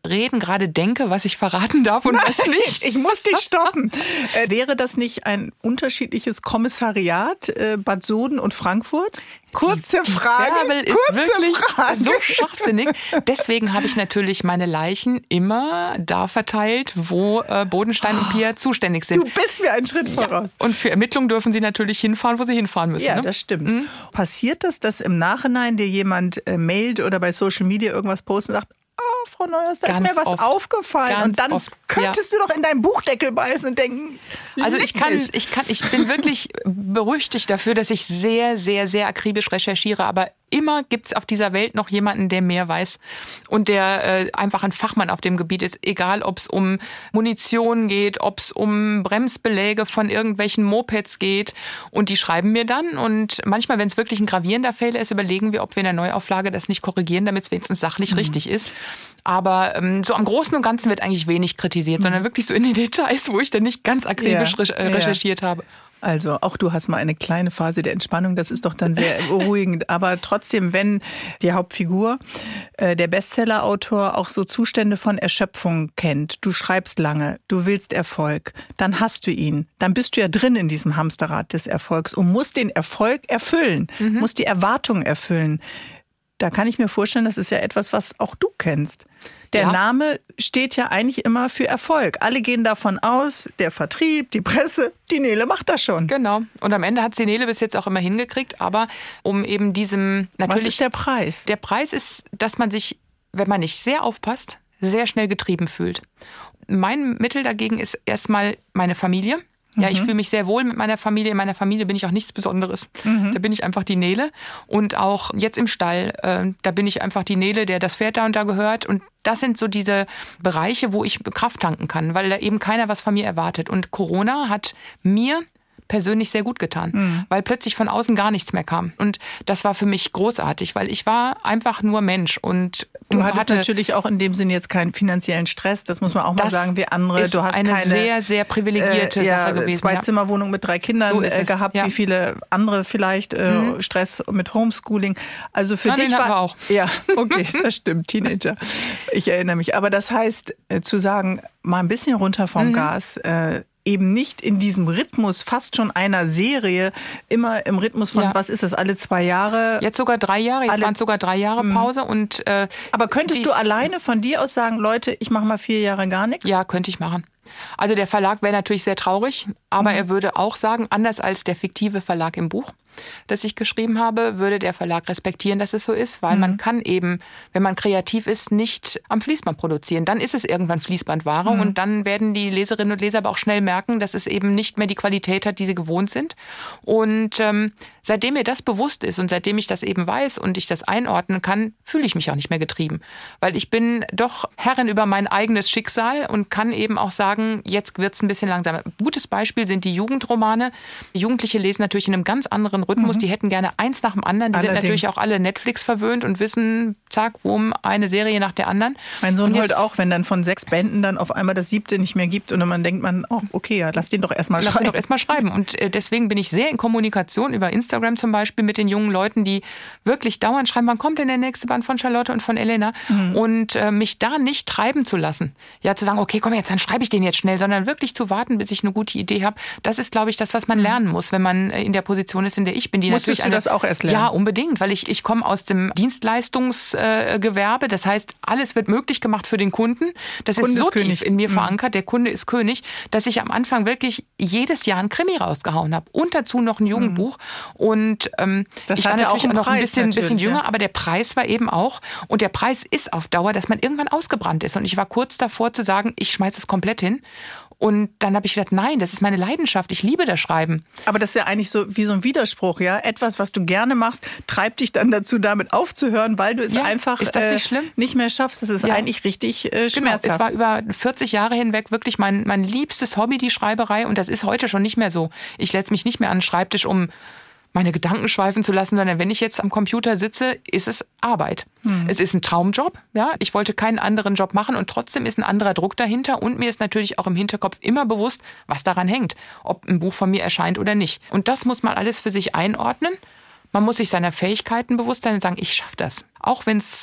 Reden gerade denke, was ich verraten darf und was nicht. Ich muss dich stoppen. äh, wäre das nicht ein unterschiedliches Kommissariat, äh, Bad Soden und Frankfurt? Kurze die, die Frage. Bärbel ist kurze wirklich Frage. so scharfsinnig. Deswegen habe ich natürlich meine Leichen immer da verteilt, wo äh, Bodenstein und Pia zuständig sind. Du bist mir einen Schritt voraus. Ja. Und für Ermittlungen dürfen sie natürlich hinfahren, wo sie hinfahren müssen. Ja, ne? das stimmt. Mhm. Passiert das, dass im Nachhinein dir jemand äh, mailt oder bei Social Media irgendwas postet und sagt, oh, Frau Neuhaus, da Ganz ist mir was oft. aufgefallen. Ganz und dann oft. könntest ja. du doch in deinen Buchdeckel beißen und denken, also ich kann, mich. ich kann, ich bin wirklich berüchtigt dafür, dass ich sehr, sehr, sehr akribisch recherchiere, aber immer gibt's auf dieser Welt noch jemanden, der mehr weiß und der äh, einfach ein Fachmann auf dem Gebiet ist, egal ob es um Munition geht, ob es um Bremsbeläge von irgendwelchen Mopeds geht und die schreiben mir dann und manchmal, wenn es wirklich ein gravierender Fehler ist, überlegen wir, ob wir in der Neuauflage das nicht korrigieren, damit es wenigstens sachlich mhm. richtig ist. Aber ähm, so am Großen und Ganzen wird eigentlich wenig kritisiert, mhm. sondern wirklich so in den Details, wo ich dann nicht ganz akribisch ja, re- recherchiert ja. habe. Also auch du hast mal eine kleine Phase der Entspannung, das ist doch dann sehr beruhigend. Aber trotzdem, wenn die Hauptfigur, äh, der Bestsellerautor, auch so Zustände von Erschöpfung kennt, du schreibst lange, du willst Erfolg, dann hast du ihn. Dann bist du ja drin in diesem Hamsterrad des Erfolgs und musst den Erfolg erfüllen, mhm. musst die Erwartung erfüllen. Da kann ich mir vorstellen, das ist ja etwas, was auch du kennst. Der ja. Name steht ja eigentlich immer für Erfolg. Alle gehen davon aus, der Vertrieb, die Presse, die Nele macht das schon. Genau. Und am Ende hat die Nele bis jetzt auch immer hingekriegt. Aber um eben diesem natürlich... Was ist der Preis? Der Preis ist, dass man sich, wenn man nicht sehr aufpasst, sehr schnell getrieben fühlt. Mein Mittel dagegen ist erstmal meine Familie. Ja, ich fühle mich sehr wohl mit meiner Familie. In meiner Familie bin ich auch nichts Besonderes. Mhm. Da bin ich einfach die Nele. Und auch jetzt im Stall, äh, da bin ich einfach die Nele, der das Pferd da und da gehört. Und das sind so diese Bereiche, wo ich Kraft tanken kann, weil da eben keiner was von mir erwartet. Und Corona hat mir persönlich sehr gut getan, mhm. weil plötzlich von außen gar nichts mehr kam. Und das war für mich großartig, weil ich war einfach nur Mensch. Und du hattest hatte, natürlich auch in dem Sinne jetzt keinen finanziellen Stress, das muss man auch mal sagen, wie andere. Ist du hast eine keine sehr, sehr privilegierte äh, ja, Sache gewesen. Zwei-Zimmer-Wohnung mit drei Kindern so äh, gehabt, ja. wie viele andere vielleicht äh, mhm. Stress mit Homeschooling. Also für ja, dich den war wir auch. Ja, okay, das stimmt, Teenager. Ich erinnere mich. Aber das heißt, äh, zu sagen, mal ein bisschen runter vom mhm. Gas, äh, eben nicht in diesem Rhythmus fast schon einer Serie, immer im Rhythmus von, ja. was ist das, alle zwei Jahre? Jetzt sogar drei Jahre, jetzt waren es sogar drei Jahre Pause. Und, äh, aber könntest du alleine von dir aus sagen, Leute, ich mache mal vier Jahre gar nichts? Ja, könnte ich machen. Also der Verlag wäre natürlich sehr traurig, aber mhm. er würde auch sagen, anders als der fiktive Verlag im Buch, das ich geschrieben habe, würde der Verlag respektieren, dass es so ist, weil mhm. man kann eben, wenn man kreativ ist, nicht am Fließband produzieren. Dann ist es irgendwann Fließbandware mhm. und dann werden die Leserinnen und Leser aber auch schnell merken, dass es eben nicht mehr die Qualität hat, die sie gewohnt sind. Und ähm, seitdem mir das bewusst ist und seitdem ich das eben weiß und ich das einordnen kann, fühle ich mich auch nicht mehr getrieben. Weil ich bin doch Herrin über mein eigenes Schicksal und kann eben auch sagen, jetzt wird's ein bisschen langsamer. Gutes Beispiel sind die Jugendromane. Die Jugendliche lesen natürlich in einem ganz anderen Rhythmus. Mhm. Die hätten gerne eins nach dem anderen. Die Allerdings. sind natürlich auch alle Netflix verwöhnt und wissen, zack, wumm, eine Serie nach der anderen. Mein Sohn heult auch, wenn dann von sechs Bänden dann auf einmal das siebte nicht mehr gibt und dann man denkt man, oh, okay, ja, lass den doch erstmal schreiben. Lass den doch erstmal schreiben. Und deswegen bin ich sehr in Kommunikation über Instagram zum Beispiel mit den jungen Leuten, die wirklich dauernd schreiben, wann kommt denn der nächste Band von Charlotte und von Elena? Mhm. Und äh, mich da nicht treiben zu lassen. Ja, zu sagen, okay, komm jetzt, dann schreibe ich den jetzt schnell, sondern wirklich zu warten, bis ich eine gute Idee habe. Das ist, glaube ich, das, was man lernen muss, wenn man in der Position ist, in der ich bin. Die Musstest natürlich du eine, das auch erst lernen? Ja, unbedingt, weil ich, ich komme aus dem Dienstleistungsgewerbe. Das heißt, alles wird möglich gemacht für den Kunden. Das Kunde ist so ist tief in mir mhm. verankert, der Kunde ist König, dass ich am Anfang wirklich jedes Jahr ein Krimi rausgehauen habe. Und dazu noch ein Jugendbuch. Mhm. Und ähm, ich war natürlich auch noch ein bisschen, bisschen jünger, ja. aber der Preis war eben auch. Und der Preis ist auf Dauer, dass man irgendwann ausgebrannt ist. Und ich war kurz davor zu sagen, ich schmeiße es komplett hin. Und dann habe ich gedacht, nein, das ist meine Leidenschaft. Ich liebe das Schreiben. Aber das ist ja eigentlich so wie so ein Widerspruch, ja. Etwas, was du gerne machst, treibt dich dann dazu, damit aufzuhören, weil du es ja, einfach ist das nicht, schlimm? Äh, nicht mehr schaffst. Das ist ja. eigentlich richtig äh, schmerzhaft. Genau, es war über vierzig Jahre hinweg wirklich mein, mein liebstes Hobby, die Schreiberei. Und das ist heute schon nicht mehr so. Ich setze mich nicht mehr an den Schreibtisch, um meine Gedanken schweifen zu lassen, sondern wenn ich jetzt am Computer sitze, ist es Arbeit. Hm. Es ist ein Traumjob, ja. Ich wollte keinen anderen Job machen und trotzdem ist ein anderer Druck dahinter und mir ist natürlich auch im Hinterkopf immer bewusst, was daran hängt, ob ein Buch von mir erscheint oder nicht. Und das muss man alles für sich einordnen. Man muss sich seiner Fähigkeiten bewusst sein und sagen, ich schaffe das. Auch wenn es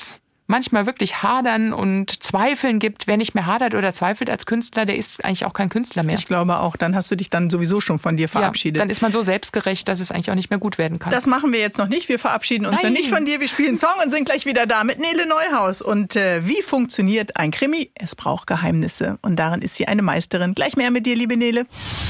manchmal wirklich Hadern und Zweifeln gibt. Wer nicht mehr hadert oder zweifelt als Künstler, der ist eigentlich auch kein Künstler mehr. Ich glaube auch, dann hast du dich dann sowieso schon von dir verabschiedet. Ja, dann ist man so selbstgerecht, dass es eigentlich auch nicht mehr gut werden kann. Das machen wir jetzt noch nicht. Wir verabschieden uns Nein. dann nicht von dir. Wir spielen Song und sind gleich wieder da mit Nele Neuhaus. Und äh, wie funktioniert ein Krimi? Es braucht Geheimnisse. Und darin ist sie eine Meisterin. Gleich mehr mit dir, liebe Nele.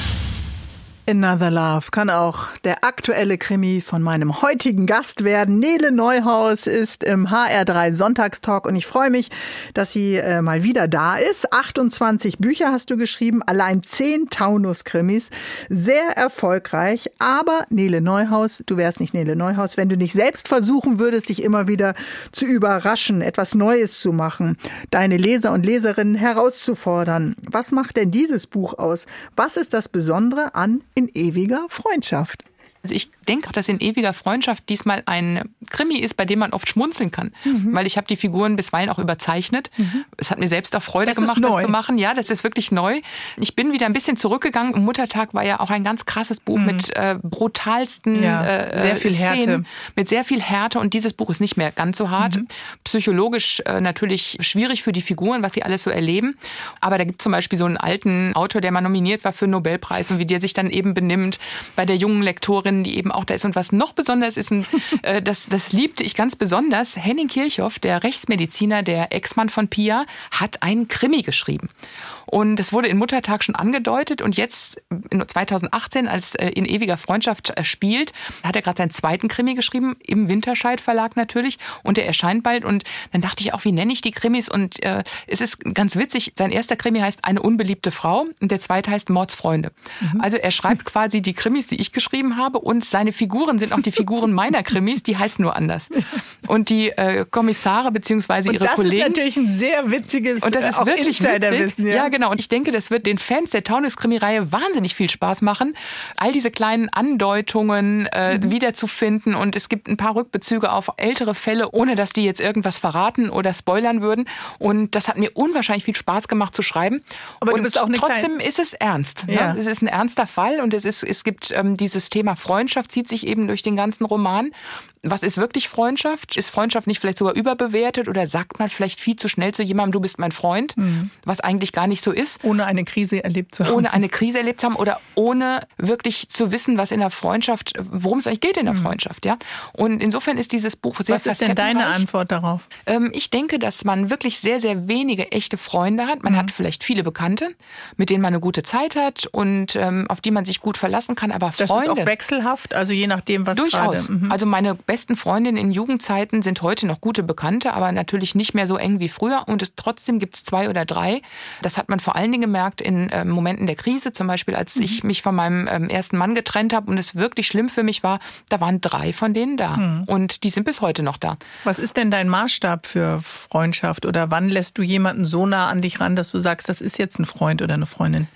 Another Love kann auch der aktuelle Krimi von meinem heutigen Gast werden. Nele Neuhaus ist im H R drei Sonntagstalk und ich freue mich, dass sie äh, mal wieder da ist. achtundzwanzig Bücher hast du geschrieben, allein zehn Taunus-Krimis. Sehr erfolgreich, aber Nele Neuhaus, du wärst nicht Nele Neuhaus, wenn du nicht selbst versuchen würdest, dich immer wieder zu überraschen, etwas Neues zu machen, deine Leser und Leserinnen herauszufordern. Was macht denn dieses Buch aus? Was ist das Besondere an In ewiger Freundschaft? Also ich denke, dass In ewiger Freundschaft diesmal ein Krimi ist, bei dem man oft schmunzeln kann. Mhm. Weil ich habe die Figuren bisweilen auch überzeichnet. Mhm. Es hat mir selbst auch Freude das gemacht, das zu machen. Ja, das ist wirklich neu. Ich bin wieder ein bisschen zurückgegangen. Muttertag war ja auch ein ganz krasses Buch mhm. mit äh, brutalsten ja, äh, sehr viel Szenen, Härte. Mit sehr viel Härte. Und dieses Buch ist nicht mehr ganz so hart. Mhm. Psychologisch äh, natürlich schwierig für die Figuren, was sie alles so erleben. Aber da gibt es zum Beispiel so einen alten Autor, der mal nominiert war für den Nobelpreis und wie der sich dann eben benimmt bei der jungen Lektorin, die eben auch da ist. Und was noch besonders ist, und, äh, das, das liebte ich ganz besonders, Henning Kirchhoff, der Rechtsmediziner, der Ex-Mann von Pia, hat einen Krimi geschrieben. Und das wurde in Muttertag schon angedeutet. Und jetzt, zweitausendachtzehn, als In ewiger Freundschaft spielt, hat er gerade seinen zweiten Krimi geschrieben, im Winterscheid Verlag natürlich. Und der erscheint bald. Und dann dachte ich auch, wie nenne ich die Krimis? Und äh, es ist ganz witzig, sein erster Krimi heißt Eine unbeliebte Frau und der zweite heißt Mordsfreunde. Mhm. Also er schreibt quasi die Krimis, die ich geschrieben habe. Und seine Figuren sind auch die Figuren meiner Krimis, die heißen nur anders. Und die äh, Kommissare bzw. ihre das Kollegen. Das ist natürlich ein sehr witziges, und das ist auch wirklich witzig. Ja. ja, genau. Und ich denke, das wird den Fans der Taunus-Krimi-Reihe wahnsinnig viel Spaß machen, all diese kleinen Andeutungen äh, mhm. wiederzufinden. Und es gibt ein paar Rückbezüge auf ältere Fälle, ohne dass die jetzt irgendwas verraten oder spoilern würden. Und das hat mir unwahrscheinlich viel Spaß gemacht zu schreiben. Aber und du bist auch eine trotzdem kleine... ist es ernst. Ja. Ne? Es ist ein ernster Fall und es ist, es gibt ähm, dieses Thema Freundschaft zieht sich eben durch den ganzen Roman. Was ist wirklich Freundschaft? Ist Freundschaft nicht vielleicht sogar überbewertet oder sagt man vielleicht viel zu schnell zu jemandem, du bist mein Freund, mhm. was eigentlich gar nicht so ist? Ohne eine Krise erlebt zu haben. Ohne eine Krise erlebt zu haben oder ohne wirklich zu wissen, was in der Freundschaft, worum es eigentlich geht in der mhm. Freundschaft. Ja? Und insofern ist dieses Buch sehr Was ist denn deine Antwort darauf? Ähm, ich denke, dass man wirklich sehr, sehr wenige echte Freunde hat. Man mhm. hat vielleicht viele Bekannte, mit denen man eine gute Zeit hat und ähm, auf die man sich gut verlassen kann. Aber das Freunde... ist auch wechselhaft, also je nachdem, was Durchaus. gerade... Mhm. Also meine besten Freundinnen in Jugendzeiten sind heute noch gute Bekannte, aber natürlich nicht mehr so eng wie früher. Und es, trotzdem gibt es zwei oder drei. Das hat man vor allen Dingen gemerkt in äh, Momenten der Krise, zum Beispiel als mhm. ich mich von meinem ähm, ersten Mann getrennt habe und es wirklich schlimm für mich war, da waren drei von denen da. Mhm. Und die sind bis heute noch da. Was ist denn dein Maßstab für Freundschaft? Oder wann lässt du jemanden so nah an dich ran, dass du sagst, das ist jetzt ein Freund oder eine Freundin?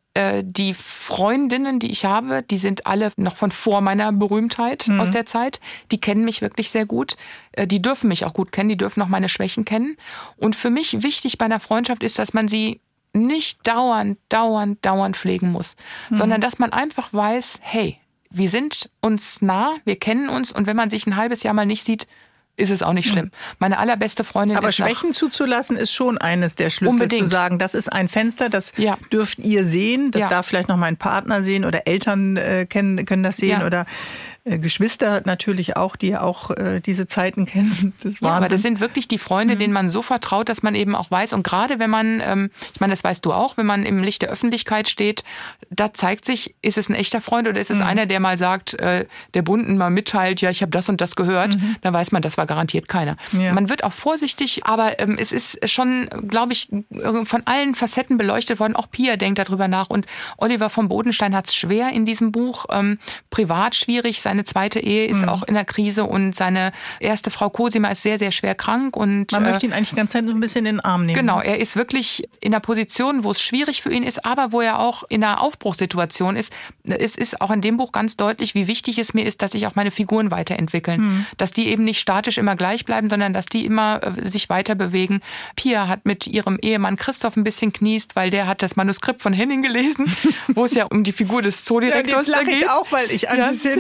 Die Freundinnen, die ich habe, die sind alle noch von vor meiner Berühmtheit mhm. aus der Zeit. Die kennen mich wirklich sehr gut. Die dürfen mich auch gut kennen, die dürfen auch meine Schwächen kennen. Und für mich wichtig bei einer Freundschaft ist, dass man sie nicht dauernd, dauernd, dauernd pflegen muss, mhm. sondern dass man einfach weiß, hey, wir sind uns nah, wir kennen uns und wenn man sich ein halbes Jahr mal nicht sieht, ist es auch nicht schlimm. Meine allerbeste Freundin Aber ist Schwächen zuzulassen ist schon eines der Schlüssel, unbedingt. Zu sagen, das ist ein Fenster, das ja. dürft ihr sehen, das ja. darf vielleicht noch mein Partner sehen oder Eltern äh, können, können das sehen ja. oder äh, Geschwister natürlich auch, die auch äh, diese Zeiten kennen. Das ja, aber das sind wirklich die Freunde, mhm. denen man so vertraut, dass man eben auch weiß und gerade wenn man, ähm, ich meine, das weißt du auch, wenn man im Licht der Öffentlichkeit steht, da zeigt sich, ist es ein echter Freund oder ist es mhm. einer, der mal sagt, äh, der Bunden mal mitteilt, ja, ich habe das und das gehört, mhm. dann weiß man, das war garantiert keiner. Ja. Man wird auch vorsichtig, aber ähm, es ist schon, glaube ich, von allen Facetten beleuchtet worden. Auch Pia denkt darüber nach und Oliver von Bodenstein hat es schwer in diesem Buch, ähm, privat schwierig, seine zweite Ehe ist mhm. auch in der Krise und seine erste Frau Cosima ist sehr, sehr schwer krank. Und man äh, möchte ihn eigentlich die ganze Zeit so ein bisschen in den Arm nehmen. Genau, er ist wirklich in einer Position, wo es schwierig für ihn ist, aber wo er auch in einer Aufbruchssituation ist. Es ist auch in dem Buch ganz deutlich, wie wichtig es mir ist, dass sich auch meine Figuren weiterentwickeln. Mhm. Dass die eben nicht statisch immer gleich bleiben, sondern dass die immer äh, sich weiter bewegen. Pia hat mit ihrem Ehemann Christoph ein bisschen kniest, weil der hat das Manuskript von Henning gelesen, wo es ja um die Figur des Zoodirektors ja, da geht. Ich auch, weil ich an ja. die Szene mich natürlich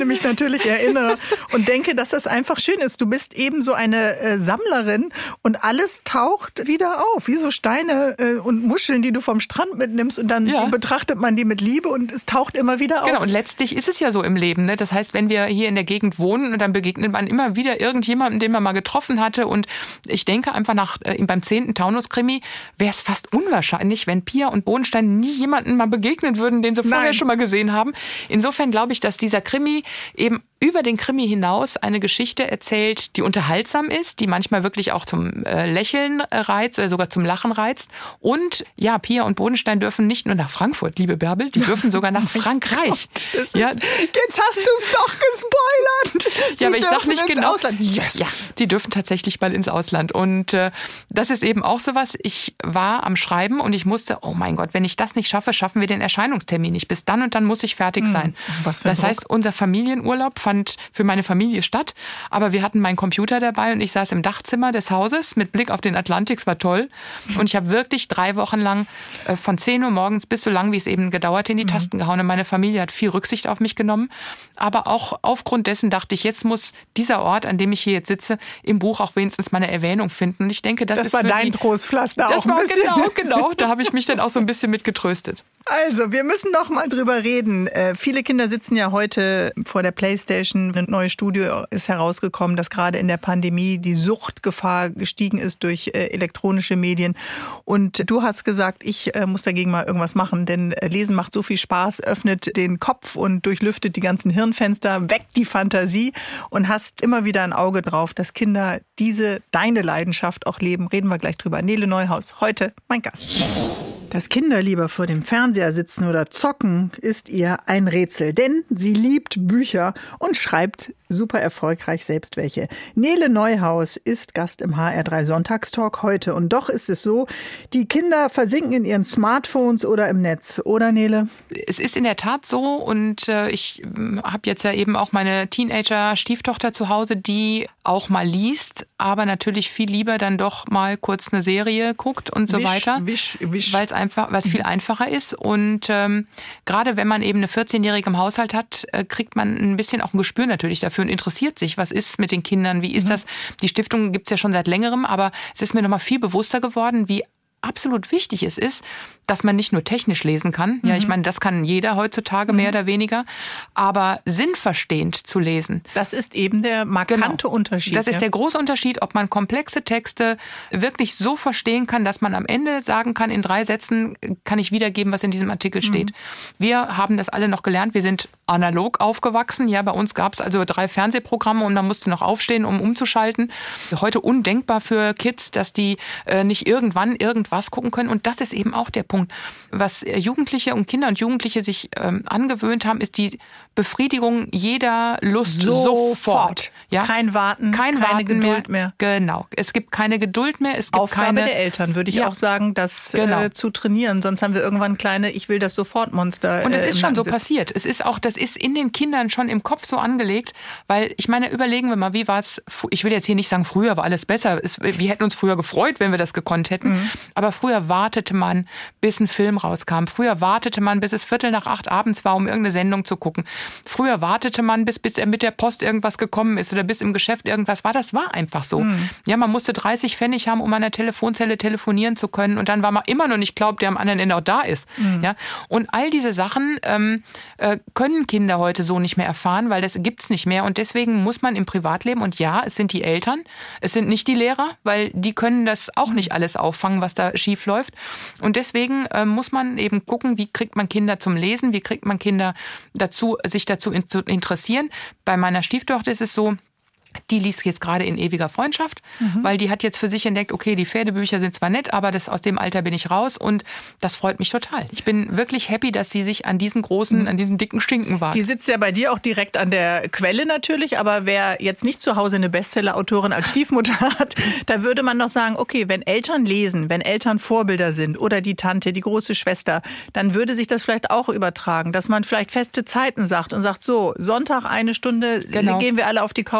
natürlich erinnere und denke, dass das einfach schön ist. Du bist eben so eine äh, Sammlerin und alles taucht wieder auf, wie so Steine äh, und Muscheln, die du vom Strand mitnimmst und dann ja. betrachtet man die mit Liebe und es taucht immer wieder auf. Genau, und letztlich ist es ja so im Leben. Ne? Das heißt, wenn wir hier in der Gegend wohnen und dann begegnet man immer wieder irgendjemandem, den man mal getroffen hatte und ich denke einfach nach äh, beim zehnten Taunus-Krimi wäre es fast unwahrscheinlich, wenn Pia und Bodenstein nie jemandem mal begegnen würden, den sie vorher Nein. schon mal gesehen haben. Insofern glaube ich, dass dieser Krimi eben über den Krimi hinaus eine Geschichte erzählt, die unterhaltsam ist, die manchmal wirklich auch zum äh, Lächeln reizt oder sogar zum Lachen reizt. Und ja, Pia und Bodenstein dürfen nicht nur nach Frankfurt, liebe Bärbel, die dürfen sogar nach Frankreich. Gott, ja. ist, jetzt hast du es doch gespoilert. Sie ja, aber ich sag nicht genau. Ausland. Yes. Ja, die dürfen tatsächlich mal ins Ausland. Und äh, das ist eben auch sowas. Ich war am Schreiben und ich musste, oh mein Gott, wenn ich das nicht schaffe, schaffen wir den Erscheinungstermin nicht. Bis dann und dann muss ich fertig sein. Hm, was für ein das Druck. heißt, unser Familienurlaub fand für meine Familie statt, aber wir hatten meinen Computer dabei und ich saß im Dachzimmer des Hauses mit Blick auf den Atlantik, es war toll und ich habe wirklich drei Wochen lang äh, von zehn Uhr morgens bis so lang, wie es eben gedauert, in die mhm. Tasten gehauen und meine Familie hat viel Rücksicht auf mich genommen, aber auch aufgrund dessen dachte ich, jetzt muss dieser Ort, an dem ich hier jetzt sitze, im Buch auch wenigstens mal eine Erwähnung finden und ich denke, das, das ist war für dein die, Trostpflaster das auch ein war bisschen. genau, genau, da habe ich mich dann auch so ein bisschen mit getröstet. Also, wir müssen noch mal drüber reden. Äh, viele Kinder sitzen ja heute vor der Playstation. Eine neue Studie ist herausgekommen, dass gerade in der Pandemie die Suchtgefahr gestiegen ist durch äh, elektronische Medien. Und du hast gesagt, ich äh, muss dagegen mal irgendwas machen, denn Lesen macht so viel Spaß, öffnet den Kopf und durchlüftet die ganzen Hirnfenster, weckt die Fantasie und hast immer wieder ein Auge drauf, dass Kinder diese, deine Leidenschaft auch leben. Reden wir gleich drüber. Nele Neuhaus, heute mein Gast. Dass Kinder lieber vor dem Fernseher sitzen oder zocken, ist ihr ein Rätsel. Denn sie liebt Bücher und schreibt super erfolgreich selbst welche. Nele Neuhaus ist Gast im H R drei Sonntagstalk heute. Und doch ist es so, die Kinder versinken in ihren Smartphones oder im Netz. Oder, Nele? Es ist in der Tat so. Und äh, ich äh, habe jetzt ja eben auch meine Teenager-Stieftochter zu Hause, die auch mal liest, aber natürlich viel lieber dann doch mal kurz eine Serie guckt und so wisch, weiter. Wisch, wisch. Weil es einfach, weil es viel einfacher ist. Und ähm, gerade wenn man eben eine vierzehnjährige im Haushalt hat, äh, kriegt man ein bisschen auch ein Gespür natürlich dafür und interessiert sich, was ist mit den Kindern, wie ist mhm. das? Die Stiftung gibt's ja schon seit längerem, aber es ist mir nochmal viel bewusster geworden, wie absolut wichtig es ist, dass man nicht nur technisch lesen kann. Ja, ich meine, das kann jeder heutzutage mehr oder weniger, aber sinnverstehend zu lesen. Das ist eben der markante genau. Unterschied. Das ist ja. der große Unterschied, ob man komplexe Texte wirklich so verstehen kann, dass man am Ende sagen kann, in drei Sätzen kann ich wiedergeben, was in diesem Artikel steht. Mhm. Wir haben das alle noch gelernt. Wir sind analog aufgewachsen. Ja, bei uns gab es also drei Fernsehprogramme und man musste noch aufstehen, um umzuschalten. Heute undenkbar für Kids, dass die äh, nicht irgendwann irgendwas gucken können. Und das ist eben auch der Punkt. Was Jugendliche und Kinder und Jugendliche sich ähm, angewöhnt haben, ist die Befriedigung jeder Lust sofort. sofort. Ja? Kein Warten, Kein keine Warten Geduld mehr. mehr. Genau. Es gibt keine Geduld mehr. Es gibt Aufgabe keine, der Eltern, würde ich ja. auch sagen, das genau. äh, zu trainieren. Sonst haben wir irgendwann kleine Ich will das sofort Monster. Und es äh, ist schon so sitzen. passiert. Es ist auch, das ist in den Kindern schon im Kopf so angelegt, weil ich meine, überlegen wir mal, wie war es, ich will jetzt hier nicht sagen, früher war alles besser. Es, wir hätten uns früher gefreut, wenn wir das gekonnt hätten. Mhm. Aber früher wartete man, bis ein Film rauskam. Früher wartete man, bis es Viertel nach acht abends war, um irgendeine Sendung zu gucken. Früher wartete man, bis mit der Post irgendwas gekommen ist oder bis im Geschäft irgendwas war. Das war einfach so. Mhm. Ja, man musste dreißig Pfennig haben, um an der Telefonzelle telefonieren zu können. Und dann war man immer noch nicht glaubt, der am anderen Ende auch da ist. Mhm. Ja, und all diese Sachen ähm, äh, können Kinder heute so nicht mehr erfahren, weil das gibt's nicht mehr. Und deswegen muss man im Privatleben, und ja, es sind die Eltern, es sind nicht die Lehrer, weil die können das auch nicht alles auffangen, was da schief läuft. Und deswegen äh, muss man eben gucken, wie kriegt man Kinder zum Lesen, wie kriegt man Kinder dazu, sich dazu in, zu interessieren. Bei meiner Stieftochter ist es so, die liest jetzt gerade in ewiger Freundschaft, mhm. weil die hat jetzt für sich entdeckt, okay, die Pferdebücher sind zwar nett, aber das, aus dem Alter bin ich raus und das freut mich total. Ich bin wirklich happy, dass sie sich an diesen großen, mhm. an diesen dicken Schinken wagt. Die sitzt ja bei dir auch direkt an der Quelle natürlich, aber wer jetzt nicht zu Hause eine Bestseller-Autorin als Stiefmutter hat, da würde man noch sagen, okay, wenn Eltern lesen, wenn Eltern Vorbilder sind oder die Tante, die große Schwester, dann würde sich das vielleicht auch übertragen, dass man vielleicht feste Zeiten sagt und sagt, so, Sonntag eine Stunde genau. gehen wir alle auf die Couch und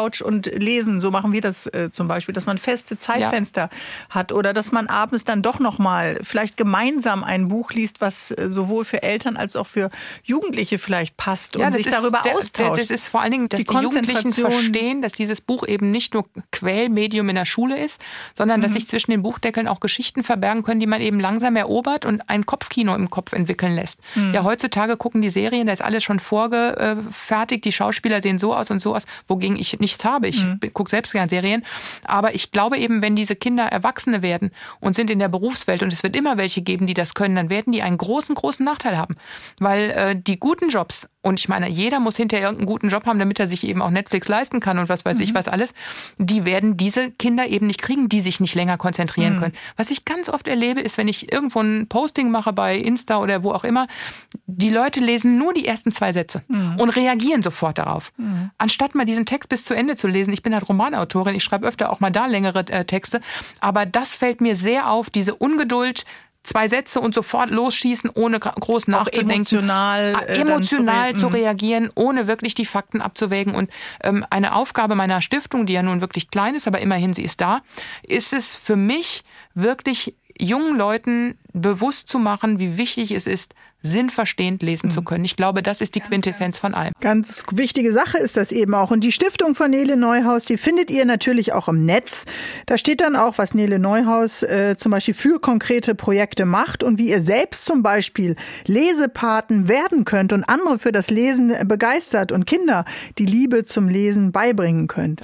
Abend lesen, so machen wir das äh, zum Beispiel, dass man feste Zeitfenster ja. hat oder dass man abends dann doch nochmal vielleicht gemeinsam ein Buch liest, was äh, sowohl für Eltern als auch für Jugendliche vielleicht passt und ja, sich darüber der, austauscht. Der, das ist vor allen Dingen, dass die, die Jugendlichen verstehen, dass dieses Buch eben nicht nur Quellmedium in der Schule ist, sondern mhm. dass sich zwischen den Buchdeckeln auch Geschichten verbergen können, die man eben langsam erobert und ein Kopfkino im Kopf entwickeln lässt. Mhm. Ja, heutzutage gucken die Serien, da ist alles schon vorgefertigt, die Schauspieler sehen so aus und so aus, wogegen ich nichts habe. Ich mhm. gucke selbst gerne Serien. Aber ich glaube eben, wenn diese Kinder Erwachsene werden und sind in der Berufswelt und es wird immer welche geben, die das können, dann werden die einen großen, großen Nachteil haben. Weil äh, die guten Jobs, und ich meine, jeder muss hinterher irgendeinen guten Job haben, damit er sich eben auch Netflix leisten kann und was weiß mhm. ich was alles, die werden diese Kinder eben nicht kriegen, die sich nicht länger konzentrieren mhm. können. Was ich ganz oft erlebe, ist, wenn ich irgendwo ein Posting mache bei Insta oder wo auch immer, die Leute lesen nur die ersten zwei Sätze mhm. und reagieren sofort darauf. Mhm. Anstatt mal diesen Text bis zu Ende zu lesen. Ich bin halt Romanautorin, ich schreibe öfter auch mal da längere äh, Texte, aber das fällt mir sehr auf, diese Ungeduld, zwei Sätze und sofort losschießen, ohne groß nachzudenken. Emotional, äh, emotional zu, re- zu reagieren, ohne wirklich die Fakten abzuwägen. Und ähm, eine Aufgabe meiner Stiftung, die ja nun wirklich klein ist, aber immerhin sie ist da, ist es für mich wirklich jungen Leuten bewusst zu machen, wie wichtig es ist, sinnverstehend lesen mhm. zu können. Ich glaube, das ist die ganz, Quintessenz ganz, von allem. Ganz wichtige Sache ist das eben auch. Und die Stiftung von Nele Neuhaus, die findet ihr natürlich auch im Netz. Da steht dann auch, was Nele Neuhaus äh, zum Beispiel für konkrete Projekte macht und wie ihr selbst zum Beispiel Lesepaten werden könnt und andere für das Lesen begeistert und Kinder die Liebe zum Lesen beibringen könnt.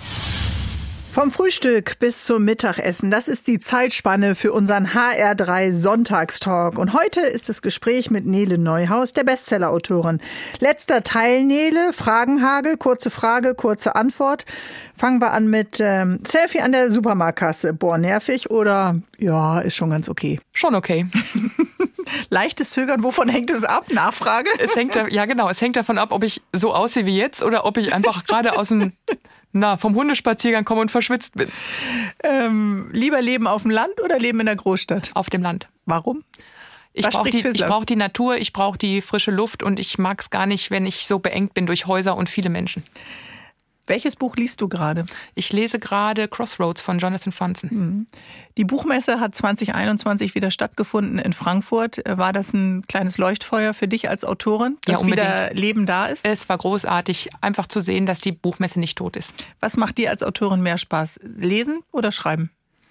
Vom Frühstück bis zum Mittagessen, das ist die Zeitspanne für unseren H R drei Sonntagstalk. Und heute ist das Gespräch mit Nele Neuhaus, der Bestsellerautorin. Letzter Teil, Nele, Fragenhagel, kurze Frage, kurze Antwort. Fangen wir an mit ähm, Selfie an der Supermarktkasse. Boah, nervig oder ja, ist schon ganz okay? Schon okay. Leichtes Zögern, wovon hängt es ab? Nachfrage? Es hängt, ja genau, es hängt davon ab, ob ich so aussehe wie jetzt oder ob ich einfach gerade aus dem... Na, vom Hundespaziergang komme und verschwitzt bin. Ähm, lieber leben auf dem Land oder leben in der Großstadt? Auf dem Land. Warum? Ich brauche die, ich brauch die Natur, ich brauche die frische Luft und ich mag es gar nicht, wenn ich so beengt bin durch Häuser und viele Menschen. Welches Buch liest du gerade? Ich lese gerade Crossroads von Jonathan Franzen. Die Buchmesse hat zwanzig einundzwanzig wieder stattgefunden in Frankfurt. War das ein kleines Leuchtfeuer für dich als Autorin, dass ja, wieder Leben da ist? Es war großartig, einfach zu sehen, dass die Buchmesse nicht tot ist. Was macht dir als Autorin mehr Spaß? Lesen oder schreiben?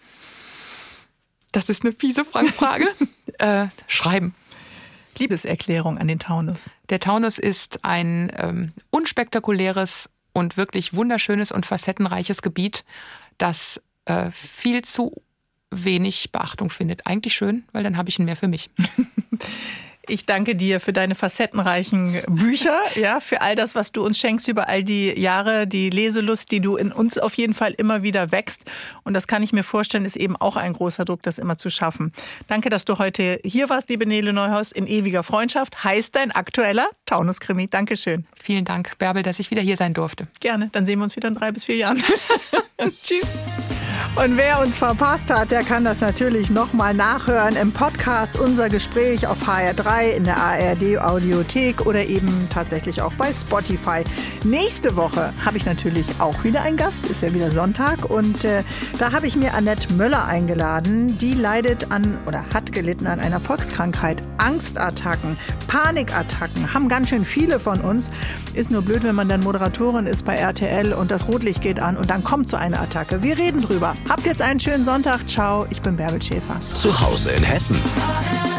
Das ist eine fiese Frage. äh, schreiben. Liebeserklärung an den Taunus. Der Taunus ist ein ähm, unspektakuläres und wirklich wunderschönes und facettenreiches Gebiet, das äh, viel zu wenig Beachtung findet. Eigentlich schön, weil dann habe ich ihn mehr für mich. Ich danke dir für deine facettenreichen Bücher, ja, für all das, was du uns schenkst über all die Jahre, die Leselust, die du in uns auf jeden Fall immer wieder wächst. Und das kann ich mir vorstellen, ist eben auch ein großer Druck, das immer zu schaffen. Danke, dass du heute hier warst, liebe Nele Neuhaus, in ewiger Freundschaft. Heißt dein aktueller Taunus-Krimi. Dankeschön. Vielen Dank, Bärbel, dass ich wieder hier sein durfte. Gerne, dann sehen wir uns wieder in drei bis vier Jahren. Tschüss. Und wer uns verpasst hat, der kann das natürlich nochmal nachhören im Podcast Unser Gespräch auf H R drei, in der A R D-Audiothek oder eben tatsächlich auch bei Spotify. Nächste Woche habe ich natürlich auch wieder einen Gast, ist ja wieder Sonntag und äh, da habe ich mir Annette Möller eingeladen. Die leidet an oder hat gelitten an einer Volkskrankheit. Angstattacken, Panikattacken haben ganz schön viele von uns. Ist nur blöd, wenn man dann Moderatorin ist bei R T L und das Rotlicht geht an und dann kommt so eine Attacke. Wir reden drüber. Habt jetzt einen schönen Sonntag. Ciao, ich bin Bärbel Schäfer. Zu Hause in Hessen.